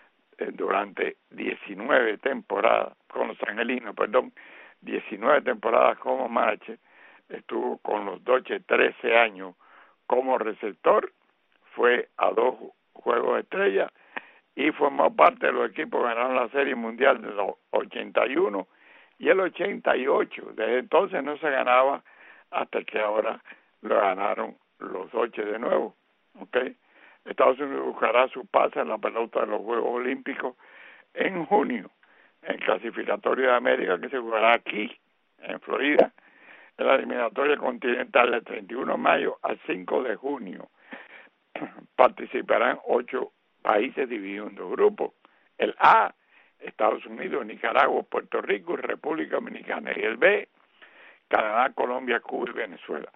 durante diecinueve temporadas, con los angelinos, perdón, diecinueve temporadas como manager, estuvo con los Dodgers trece años como receptor, fue a dos Juegos de Estrella y formó parte de los equipos que ganaron la Serie Mundial de los ochenta y uno y el ochenta y ocho. Desde entonces no se ganaba hasta que ahora lo ganaron los Dodgers de nuevo, ¿ok? Estados Unidos buscará su pase en la pelota de los Juegos Olímpicos en junio, en clasificatorio de América que se jugará aquí, en Florida, en la eliminatoria continental del treinta y uno de mayo al cinco de junio. Participarán ocho países divididos en dos grupos. El A, Estados Unidos, Nicaragua, Puerto Rico y República Dominicana. Y el B, Canadá, Colombia, Cuba y Venezuela.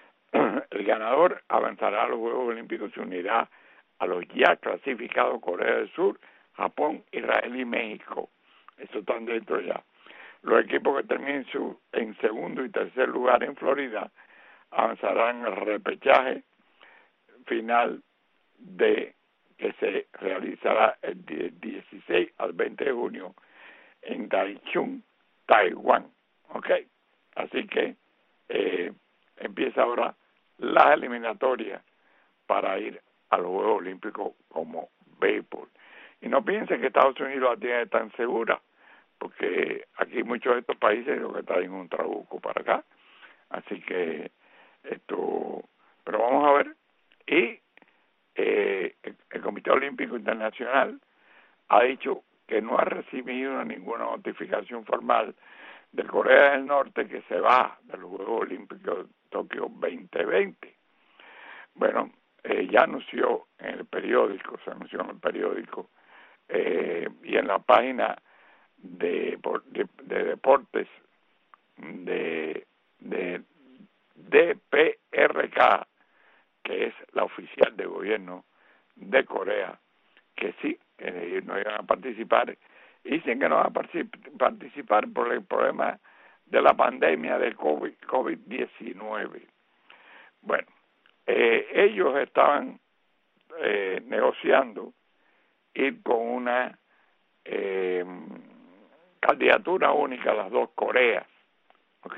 El ganador avanzará a los Juegos Olímpicos y se unirá a los ya clasificados Corea del Sur, Japón, Israel y México. Eso están dentro ya. Los equipos que terminen su, en segundo y tercer lugar en Florida avanzarán al repechaje final de que se realizará el dieciséis al veinte de junio en Taichung, Taiwán. ¿Ok? Así que eh, empieza ahora las eliminatorias para ir a los Juegos Olímpicos como béisbol. Y no piensen que Estados Unidos la tiene tan segura, porque aquí muchos de estos países lo que traen un trabuco para acá. Así que esto, pero vamos a ver. Y eh, el, el Comité Olímpico Internacional ha dicho que no ha recibido ninguna notificación formal de Corea del Norte que se va de los Juegos Olímpicos de Tokio veinte veinte. Bueno, eh, ya anunció en el periódico, se anunció en el periódico eh, y en la página de, de, de deportes de, de D P R K, que es la oficial de gobierno de Corea, que sí, eh, no iban a participar. Dicen que no van a participar por el problema de la pandemia del COVID diecinueve. Bueno, eh, ellos estaban eh, negociando ir con una eh, candidatura única a las dos Coreas, ¿ok?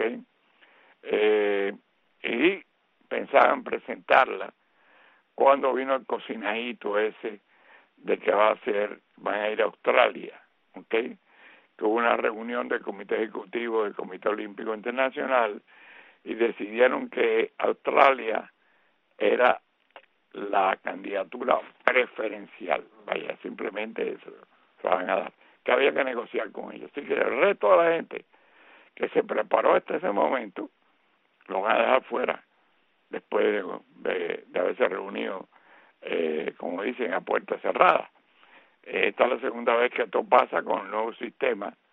Eh, y pensaban presentarla cuando vino el cocinadito ese de que va a ser, van a ir a Australia, ¿ok? Que hubo una reunión del Comité Ejecutivo del Comité Olímpico Internacional y decidieron que Australia era la candidatura preferencial, vaya, simplemente eso se van a dar, que había que negociar con ellos. Así que el resto de la gente que se preparó hasta ese momento lo van a dejar fuera después de, de, de haberse reunido, eh, como dicen, a puerta cerrada. Eh, esta es la segunda vez que esto pasa con el nuevo sistema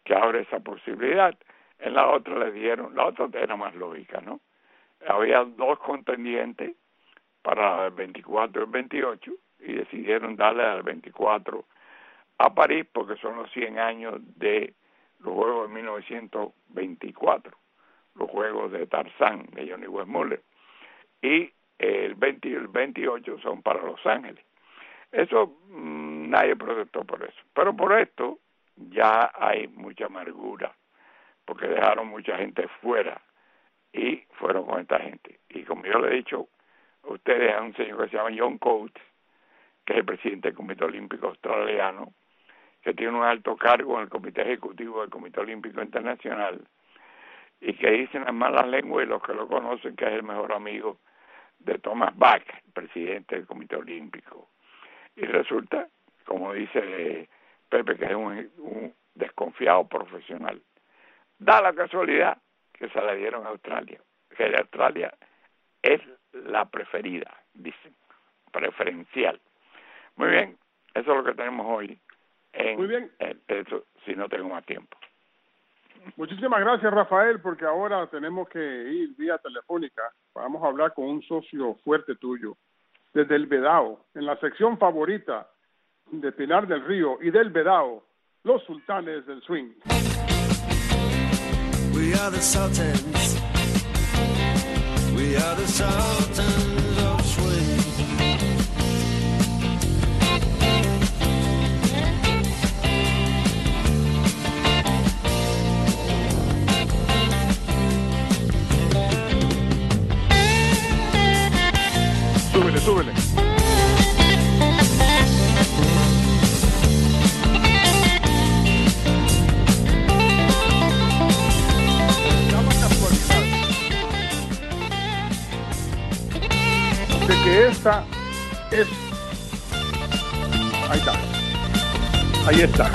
que abre esa posibilidad. En la otra le dieron, la otra era más lógica, ¿no? Había dos contendientes para el veinticuatro y el veintiocho y decidieron darle al veinticuatro a París porque son los cien años de los Juegos de mil novecientos veinticuatro, los Juegos de Tarzán de Johnny Weissmuller, y el veinte y el veintiocho son para Los Ángeles. Eso mmm, nadie protestó por eso, pero por esto ya hay mucha amargura porque dejaron mucha gente fuera y fueron con esta gente. Y como yo le he dicho a ustedes, hay un señor que se llama John Coates, que es el presidente del Comité Olímpico Australiano, que tiene un alto cargo en el Comité Ejecutivo del Comité Olímpico Internacional, y que dicen las malas lenguas y los que lo conocen que es el mejor amigo de Thomas Bach, el presidente del Comité Olímpico. Y resulta, como dice Pepe, que es un, un desconfiado profesional. Da la casualidad que se la dieron a Australia, que de Australia es la preferida, dicen, preferencial. Muy bien, eso es lo que tenemos hoy. En, Muy bien. en eso, si no tengo más tiempo. Muchísimas gracias, Rafael, porque ahora tenemos que ir vía telefónica. Vamos a hablar con un socio fuerte tuyo, desde el Vedao, en la sección favorita de Pinar del Río y del Vedao, los sultanes del swing. We are the Sultans. We are the Sultans of swing. Súbele, súbele. De que esta es... Ahí está. Ahí está.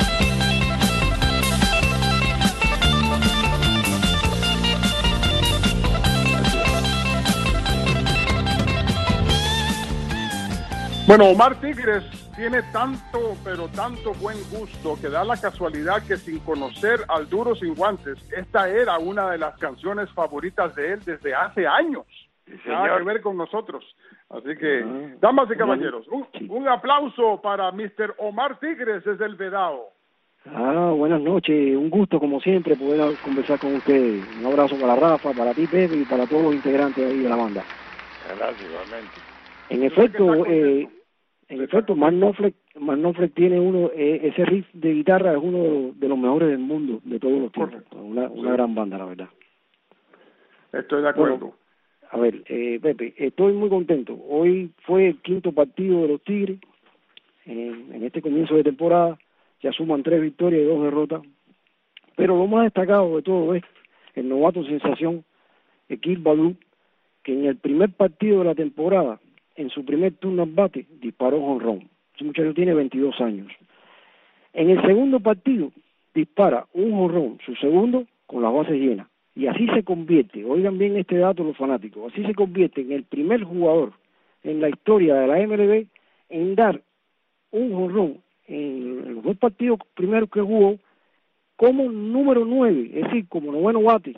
Bueno, Omar Tigres tiene tanto, pero tanto buen gusto que da la casualidad que sin conocer al Duro Sin Guantes, esta era una de las canciones favoritas de él desde hace años. Sí, Nada señor. que ver con nosotros. Así que, Ah, damas y bueno, caballeros, un, sí. un aplauso para mister Omar Tigres desde el Vedao. Ah, buenas noches, un gusto como siempre poder conversar con ustedes. Un abrazo para Rafa, para ti Pepe y para todos los integrantes ahí de la banda. Gracias, igualmente. En Yo sé que efecto, está contento. eh, en efecto, Mark Knopfler, Mark Knopfler tiene uno, eh, ese riff de guitarra es uno de los, de los mejores del mundo, de todos los tiempos. Correcto. Una, una Sí. gran banda, la verdad. Estoy de acuerdo. A ver, eh, Pepe, estoy muy contento. Hoy fue el quinto partido de los Tigres en, en este comienzo de temporada. Ya suman tres victorias y dos derrotas. Pero lo más destacado de todo es el novato sensación, Ekil Badu, que en el primer partido de la temporada, en su primer turno al bate, disparó jonrón. Ese muchacho tiene veintidós años. En el segundo partido, dispara un jonrón, su segundo, con las bases llenas. Y así se convierte, oigan bien este dato los fanáticos, así se convierte en el primer jugador en la historia de la M L B en dar un jonrón en los dos partidos primeros que jugó como número nueve, es decir, como noveno bate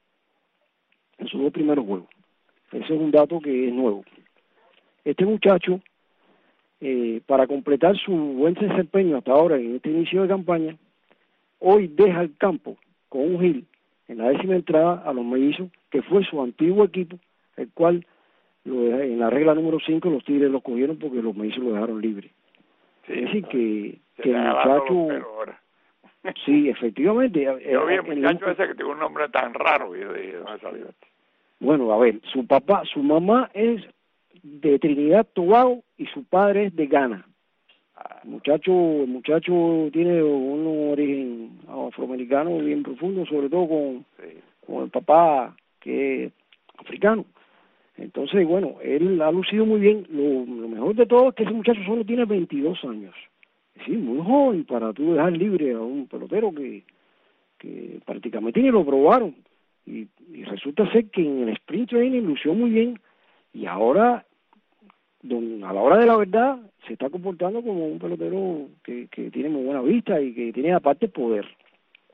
en sus dos primeros juegos. Ese es un dato que es nuevo. Este muchacho, eh, para completar su buen desempeño hasta ahora en este inicio de campaña, hoy deja el campo con un hit en la décima entrada a los Mellizos, que fue su antiguo equipo, el cual lo deja, en la regla número cinco los Tigres lo cogieron porque los Mellizos lo dejaron libre. Sí, Es decir, que, se que el están agarrando los muchacho... pelos ahora. Sí, efectivamente. Yo vi eh, el en muchacho un- ese que tiene un nombre tan raro y yo dije, ¿dónde salió este? Bueno, a ver, su papá, su mamá es de Trinidad Tobago y su padre es de Ghana. El muchacho, el muchacho tiene un origen afroamericano bien profundo, sobre todo con, Sí. con el papá que es africano. Entonces, bueno, él ha lucido muy bien. Lo, lo mejor de todo es que ese muchacho solo tiene veintidós años. Sí, muy joven para tú dejar libre a un pelotero que, que prácticamente ni lo probaron. Y, y resulta ser que en el sprint training lució muy bien y ahora, don, a la hora de la verdad, se está comportando como un pelotero que, que tiene muy buena vista y que tiene aparte poder.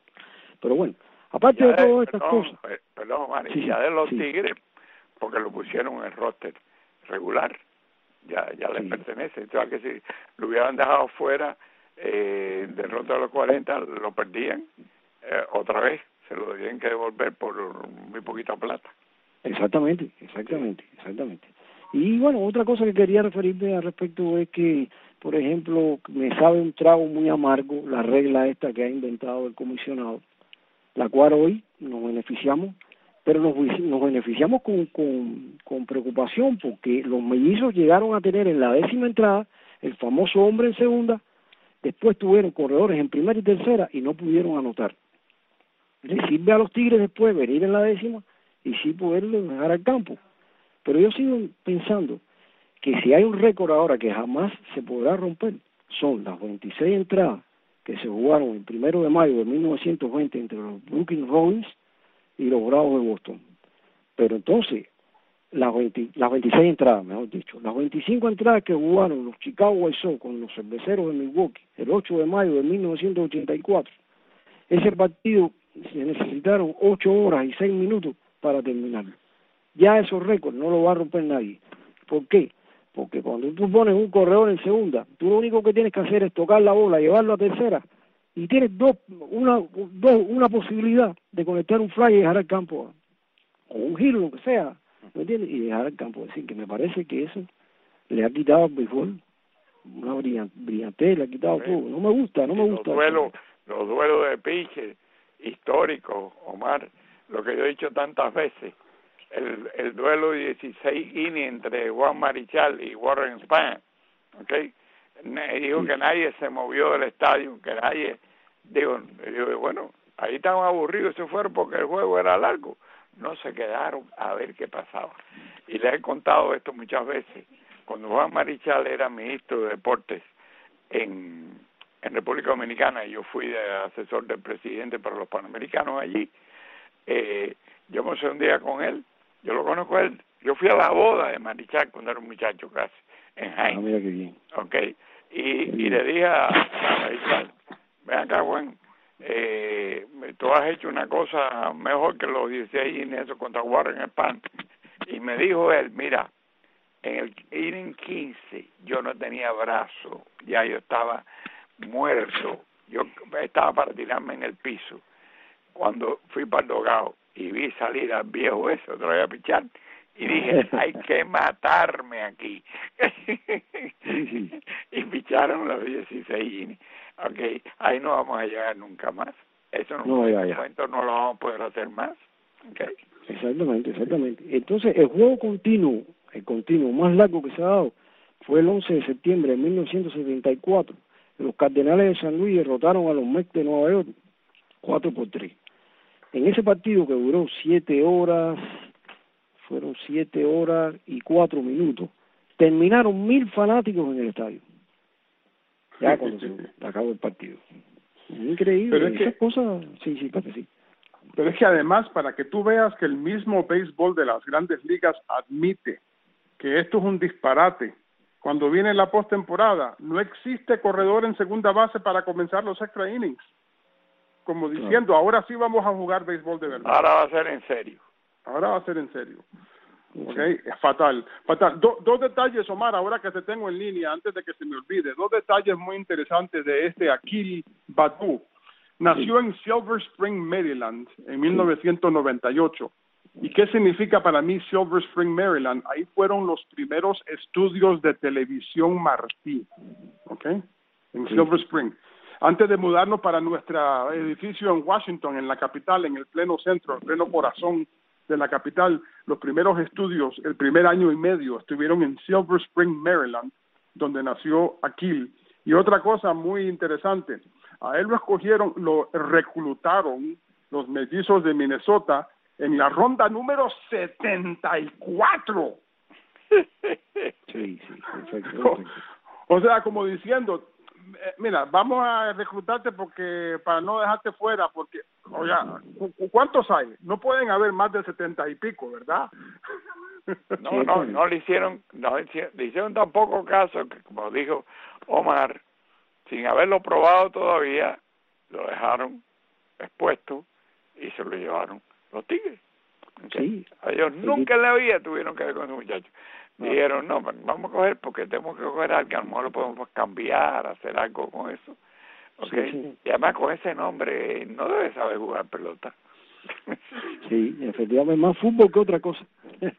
Pero bueno, aparte ya de todas de, estas perdón, cosas... eh, perdón, Omar, Sí, ya de los sí. Tigres, porque lo pusieron en el roster regular, ya ya les Sí. pertenece. Entonces, que si lo hubieran dejado fuera eh, del roster de los cuarenta, lo perdían eh, otra vez, se lo tienen que devolver por muy poquita plata. Exactamente, exactamente, exactamente. Y bueno, otra cosa que quería referirme al respecto es que, por ejemplo, me sabe un trago muy amargo la regla esta que ha inventado el comisionado, la cual hoy nos beneficiamos, pero nos, nos beneficiamos con, con, con preocupación porque los mellizos llegaron a tener en la décima entrada el famoso hombre en segunda, después tuvieron corredores en primera y tercera y no pudieron anotar. Le sirve a los Tigres después venir en la décima y sí poderlo dejar al campo. Pero yo sigo pensando que si hay un récord ahora que jamás se podrá romper, son las veintiséis entradas que se jugaron el primero de mayo de mil novecientos veinte entre los Brooklyn Robins y los Bravos de Boston. Pero entonces, las, veinte, las veintiséis entradas, mejor dicho, las veinticinco entradas que jugaron los Chicago White Sox con los Cerveceros de Milwaukee el ocho de mayo de mil novecientos ochenta y cuatro, ese partido se necesitaron ocho horas y seis minutos para terminarlo. Ya esos récords no lo va a romper nadie. ¿Por qué? Porque cuando tú pones un corredor en segunda, tú lo único que tienes que hacer es tocar la bola, llevarlo a tercera, y tienes dos, una, dos, una posibilidad de conectar un fly y dejar el campo, o un giro, lo que sea, ¿me entiendes? Y dejar el campo. Es decir, que me parece que eso le ha quitado al béisbol una brillante, brillantez, le ha quitado Sí. todo. No me gusta, no me Y gusta. Los duelos, los duelos de piche históricos, Omar, lo que yo he dicho tantas veces, el, el duelo de dieciséis innings entre Juan Marichal y Warren Spahn, ¿okay? Dijo que nadie se movió del estadio, que nadie, digo, digo, bueno, ahí estaban aburridos, se fueron porque el juego era largo, no se quedaron a ver qué pasaba. Y les he contado esto muchas veces, cuando Juan Marichal era ministro de Deportes en, en República Dominicana, y yo fui de asesor del presidente para los Panamericanos allí, eh, yo me senté un día con él, yo lo conozco a él, yo fui a la boda de Marichal cuando era un muchacho casi, en Jaén. Ah, mira qué bien. Okay. Y, y le dije a, a Marichal, ven acá, Juan, eh, tú has hecho una cosa mejor que los dieciséis innings eso contra Warren Spahn. Y me dijo él, mira, en el inning quince yo no tenía brazo, ya yo estaba muerto, yo estaba para tirarme en el piso. Cuando fui para el dogado y vi salir al viejo ese otra vez a pichar, y dije, hay que matarme aquí. Y picharon los dieciséis innings. Okay, ahí no vamos a llegar nunca más. Eso no, No, ya, ya. momento no lo vamos a poder hacer más. Okay. Exactamente, exactamente. Entonces, el juego continuo, el continuo más largo que se ha dado, fue el once de septiembre de mil novecientos setenta y cuatro. Los Cardenales de San Luis derrotaron a los Mets de Nueva York cuatro por tres. En ese partido que duró siete horas, fueron siete horas y cuatro minutos, terminaron mil fanáticos en el estadio. Ya cuando se acabó el partido. Increíble. Pero es que- Esas cosas, sí, sí, Pepe, sí. Pero es que además, para que tú veas que el mismo béisbol de las grandes ligas admite que esto es un disparate, cuando viene la postemporada, no existe corredor en segunda base para comenzar los extra innings. Como diciendo, ahora sí vamos a jugar béisbol de verdad. Ahora va a ser en serio. Ahora va a ser en serio. Okay, fatal, fatal. Do, dos detalles, Omar, ahora que te tengo en línea, antes de que se me olvide, dos detalles muy interesantes de este Akil Baddoo. Nació en Silver Spring, Maryland, en mil novecientos noventa y ocho. ¿Y qué significa para mí Silver Spring, Maryland? Ahí fueron los primeros estudios de televisión Martí, ¿ok? En Silver Spring. Antes de mudarnos para nuestro edificio en Washington, en la capital, en el pleno centro, el pleno corazón de la capital, los primeros estudios, el primer año y medio, estuvieron en Silver Spring, Maryland, donde nació Akil. Y otra cosa muy interesante, a él lo escogieron, lo reclutaron los mellizos de Minnesota en la ronda número setenta y cuatro. Sí, sí, perfecto. O, o sea, como diciendo, eh, mira, vamos a reclutarte porque para no dejarte fuera, porque, oye, ¿cu- ¿cuántos hay? No pueden haber más de setenta y pico, ¿verdad? No, no, no le hicieron, no le hicieron, le hicieron tampoco caso, que como dijo Omar, sin haberlo probado todavía, lo dejaron expuesto y se lo llevaron los Tigres. Sí. A ellos Sí. nunca en la vida tuvieron que ver con ese muchacho. No. Dijeron, no, vamos a coger porque tenemos que coger algo, a lo mejor lo podemos cambiar, hacer algo con eso. Okay. Sí, sí. Y además con ese nombre no debe saber jugar pelota. Sí, efectivamente, más fútbol que otra cosa.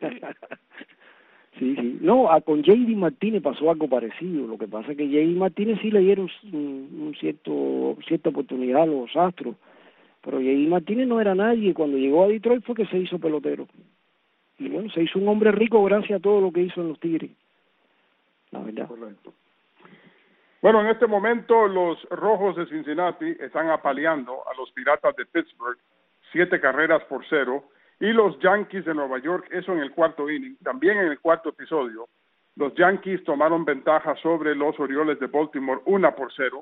Sí, sí. No, a, con J D Martínez pasó algo parecido. Lo que pasa es que J D Martínez sí le dieron un, un cierto cierta oportunidad a los Astros, pero J D Martínez no era nadie. Cuando llegó a Detroit fue que se hizo pelotero. Y bueno, se hizo un hombre rico gracias a todo lo que hizo en los Tigres. La verdad. Correcto. Bueno, en este momento los Rojos de Cincinnati están apaleando a los Piratas de Pittsburgh, siete carreras por cero, y los Yankees de Nueva York, eso en el cuarto inning, también en el cuarto episodio, los Yankees tomaron ventaja sobre los Orioles de Baltimore, una por cero,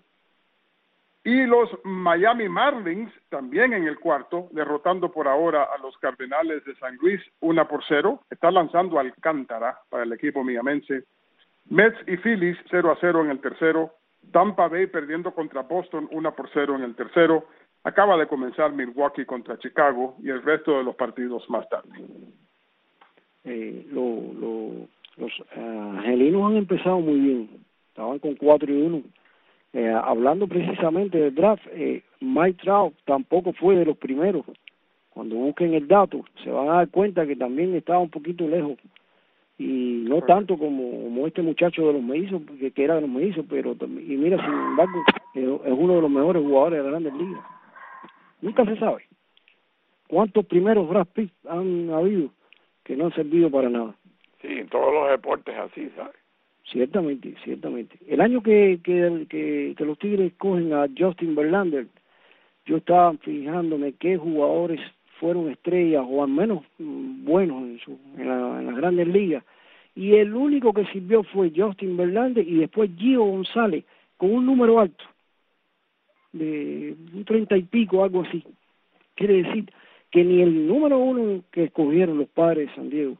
y los Miami Marlins, también en el cuarto, derrotando por ahora a los Cardenales de San Luis, una por cero, está lanzando Alcántara para el equipo miamense. Mets y Phillies cero a cero en el tercero, Tampa Bay perdiendo contra Boston una por cero en el tercero, acaba de comenzar Milwaukee contra Chicago y el resto de los partidos más tarde. Eh, lo, lo, los uh, angelinos han empezado muy bien, estaban con cuatro y uno. Eh, hablando precisamente del draft, eh, Mike Trout tampoco fue de los primeros. Cuando busquen el dato se van a dar cuenta que también estaba un poquito lejos. Y no tanto como, como este muchacho de los Mellizos, que, que era de los Mellizos, pero y mira, sin embargo, es, es uno de los mejores jugadores de la Grandes Ligas. Nunca se sabe cuántos primeros draft picks han habido que no han servido para nada. Sí, en todos los deportes así, ¿sabes? Ciertamente, ciertamente. El año que, que, que, que los Tigres cogen a Justin Verlander, yo estaba fijándome qué jugadores fueron estrellas o al menos mm, buenos en, su, en, la, en las Grandes Ligas, y el único que sirvió fue Justin Verlander y después Gio González con un número alto de un treinta y pico, algo así. Quiere decir que ni el número uno que escogieron los Padres de San Diego,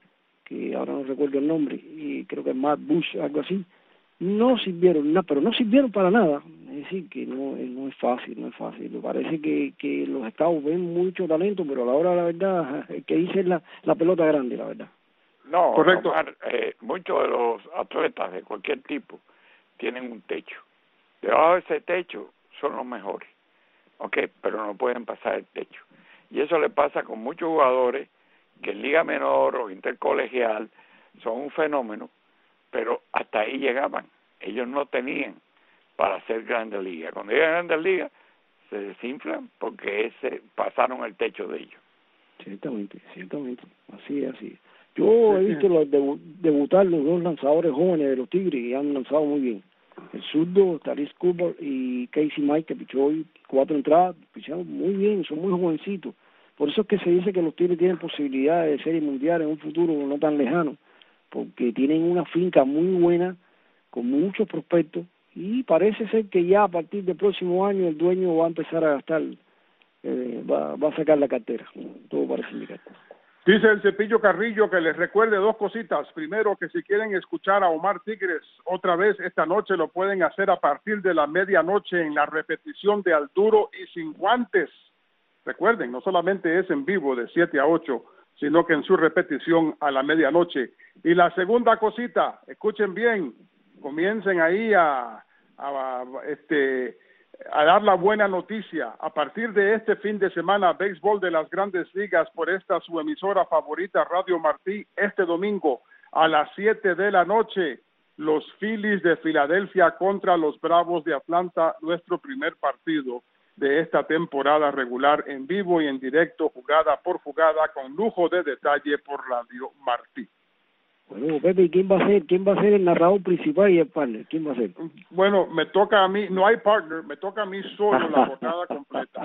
que ahora no recuerdo el nombre, y creo que es Matt Bush, algo así, no sirvieron nada, pero no sirvieron para nada. Es decir, que no, no es fácil, no es fácil. Me parece que, que los scouts ven mucho talento, pero a la hora de la verdad, el que dice es la, la pelota grande, la verdad. No, correcto. Omar, eh, muchos de los atletas de cualquier tipo tienen un techo. Debajo de ese techo son los mejores, ok, pero no pueden pasar el techo. Y eso le pasa con muchos jugadores que en Liga Menor o Intercolegial son un fenómeno, pero hasta ahí llegaban. Ellos no tenían para hacer Grandes Ligas. Cuando llegan a Grandes Ligas se desinflan porque ese pasaron el techo de ellos. Ciertamente, ciertamente, así es, así es. Yo he visto los debu debutar los dos lanzadores jóvenes de los Tigres y han lanzado muy bien. El zurdo, Tariq Cooper y Casey Mike, que pichó hoy cuatro entradas, picharon muy bien, son muy jovencitos. Por eso es que se dice que los Tigres tienen posibilidades de serie mundial en un futuro no tan lejano, porque tienen una finca muy buena, con muchos prospectos, y parece ser que ya a partir del próximo año el dueño va a empezar a gastar, eh, va, va a sacar la cartera. Todo parece indicar. Dice el Cepillo Carrillo que les recuerde dos cositas. Primero, que si quieren escuchar a Omar Tigres otra vez esta noche, lo pueden hacer a partir de la medianoche en la repetición de Al Duro y Sin Guantes. Recuerden, no solamente es en vivo de siete a ocho, sino que en su repetición a la medianoche. Y la segunda cosita, escuchen bien, comiencen ahí a, a, a este... a dar la buena noticia. A partir de este fin de semana, béisbol de las Grandes Ligas por esta su emisora favorita, Radio Martí, este domingo a las siete de la noche, los Phillies de Filadelfia contra los Bravos de Atlanta, nuestro primer partido de esta temporada regular en vivo y en directo, jugada por jugada, con lujo de detalle por Radio Martí. Bueno, Pepe, ¿quién va a ser? ¿Quién va a ser el narrador principal y el partner? ¿Quién va a ser? Bueno, me toca a mí, no hay partner, me toca a mí solo la jornada completa.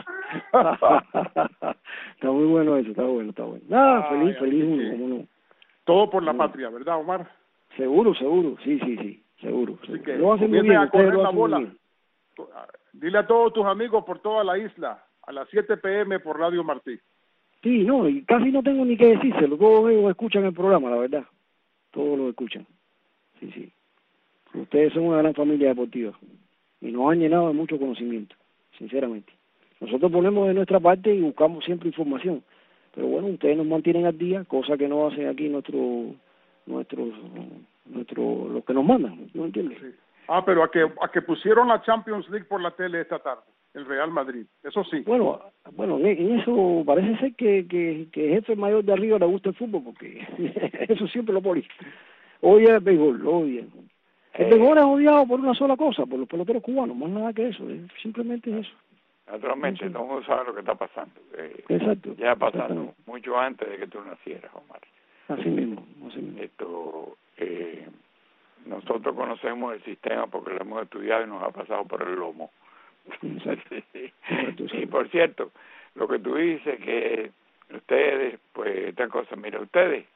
Está muy bueno eso, está bueno, está bueno. Ah, Ay, feliz, ay, feliz sí. uno, cómo no. Todo por la Sí. patria, ¿verdad, Omar? Seguro, seguro, sí, sí, sí, seguro. Así seguro. que Lo hacen muy comience bien, a ustedes correr lo la hacen muy bola. bien. Dile a todos tus amigos por toda la isla, a las siete pe eme por Radio Martí. Sí, no, y casi no tengo ni que decírselo, todos ellos escuchan el programa, la verdad. Todos lo escuchan. Sí, sí. Ustedes son una gran familia deportiva y nos han llenado de mucho conocimiento, sinceramente. Nosotros ponemos de nuestra parte y buscamos siempre información. Pero bueno, ustedes nos mantienen al día, cosa que no hacen aquí nuestros, nuestros, nuestro, los que nos mandan, ¿no entiendes? Sí. Ah, pero a que, a que pusieron la Champions League por la tele esta tarde, el Real Madrid, eso sí. Bueno, bueno, en, en eso parece ser que, que, que el jefe mayor de arriba le gusta el fútbol, porque eso siempre lo pone. Odia el béisbol, lo odian. El béisbol es odiado por una sola cosa, por los peloteros cubanos, más nada que eso, es, simplemente es eso. Naturalmente, todo el mundo sabe lo que está pasando. Eh, Exacto. Ya pasando mucho antes de que tú nacieras, Omar. Así mismo, así mismo. Esto, eh, nosotros conocemos el sistema porque lo hemos estudiado y nos ha pasado por el lomo. Exacto. Exacto, sí. Y por cierto, lo que tú dices que ustedes, pues esta cosa, mira, ustedes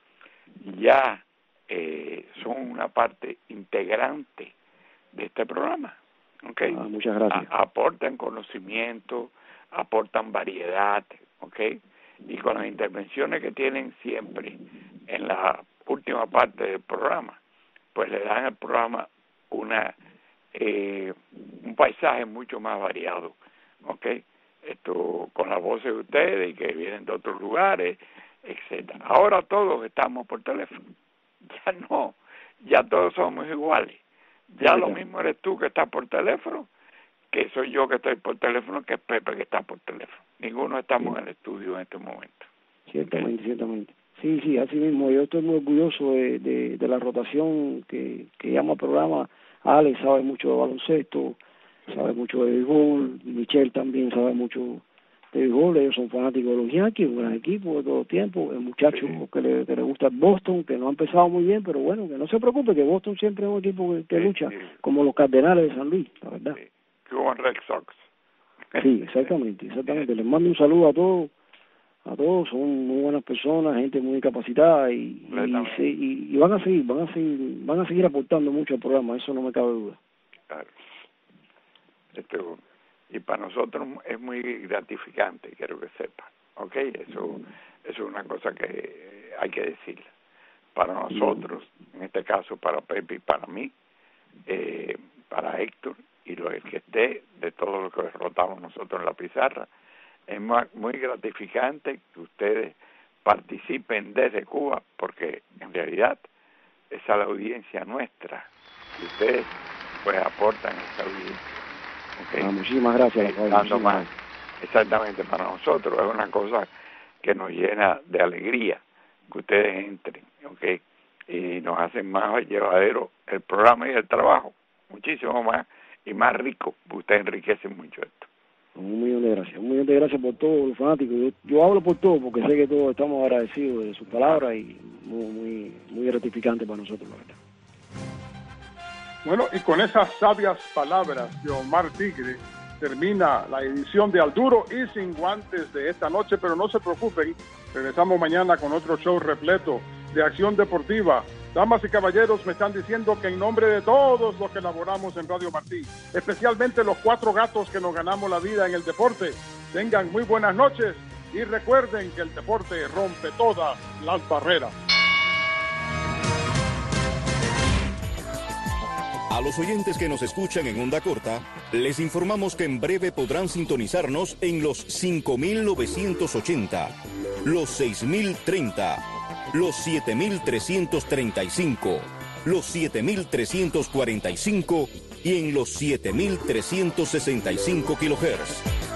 ya eh, son una parte integrante de este programa. Okay. Ah, muchas gracias. A, aportan conocimiento, aportan variedad, okay, y con las intervenciones que tienen siempre en la última parte del programa, pues le dan al programa una eh, un paisaje mucho más variado, okay, esto con las voces de ustedes y que vienen de otros lugares, etcétera. Ahora todos estamos por teléfono, ya no, ya todos somos iguales. Ya lo mismo eres tú que estás por teléfono, que soy yo que estoy por teléfono, que es Pepe que está por teléfono. Ninguno estamos en el estudio en este momento. Ciertamente, ciertamente. Sí, sí, así mismo. Yo estoy muy orgulloso de, de, de la rotación que, que llama el programa. Alex sabe mucho de baloncesto, sabe mucho de béisbol, Michelle también sabe mucho de béisbol. Ellos son fanáticos de los Yankees, un gran equipo de todo tiempo. El muchacho sí. que, le, que le gusta el Boston, que no ha empezado muy bien, pero bueno, que no se preocupe, que Boston siempre es un equipo que, que sí, lucha, sí. como los Cardenales de San Luis, la verdad. Sí. Como Red Sox. Sí, exactamente, exactamente. Les mando un saludo a todos, a todos, son muy buenas personas, gente muy capacitada y, y, se, y, y van a seguir, van a seguir, van a seguir aportando mucho al programa, eso no me cabe duda. Claro. Esto, y para nosotros es muy gratificante, quiero que sepan, ¿ok? Eso, eso es una cosa que hay que decirle. Para nosotros, en este caso para Pepe y para mí, eh, para Héctor y lo que esté de todo lo que rotamos nosotros en la pizarra, es muy gratificante que ustedes participen desde Cuba, porque en realidad esa es la audiencia nuestra, y ustedes pues aportan esa audiencia. Okay. Ah, muchísimas gracias. Eh, dando más. Exactamente, para nosotros es una cosa que nos llena de alegría que ustedes entren, ¿okay? Y nos hacen más llevadero el programa y el trabajo, muchísimo más y más rico, ustedes enriquecen mucho esto. Un millón de gracias, un millón de gracias por todos los fanáticos. Yo, yo hablo por todos porque sé que todos estamos agradecidos de sus palabras y muy, muy, muy gratificante para nosotros, la verdad. Bueno, y con esas sabias palabras de Omar Tigre termina la edición de Al Duro y Sin Guantes de esta noche, pero no se preocupen, regresamos mañana con otro show repleto de acción deportiva. Damas y caballeros, me están diciendo que en nombre de todos los que laboramos en Radio Martí, especialmente los cuatro gatos que nos ganamos la vida en el deporte, tengan muy buenas noches y recuerden que el deporte rompe todas las barreras. A los oyentes que nos escuchan en onda corta, les informamos que en breve podrán sintonizarnos en los cinco mil novecientos ochenta, los seis mil treinta, los siete mil trescientos treinta y cinco, los siete mil trescientos cuarenta y cinco y en los siete mil trescientos sesenta y cinco kilohertz.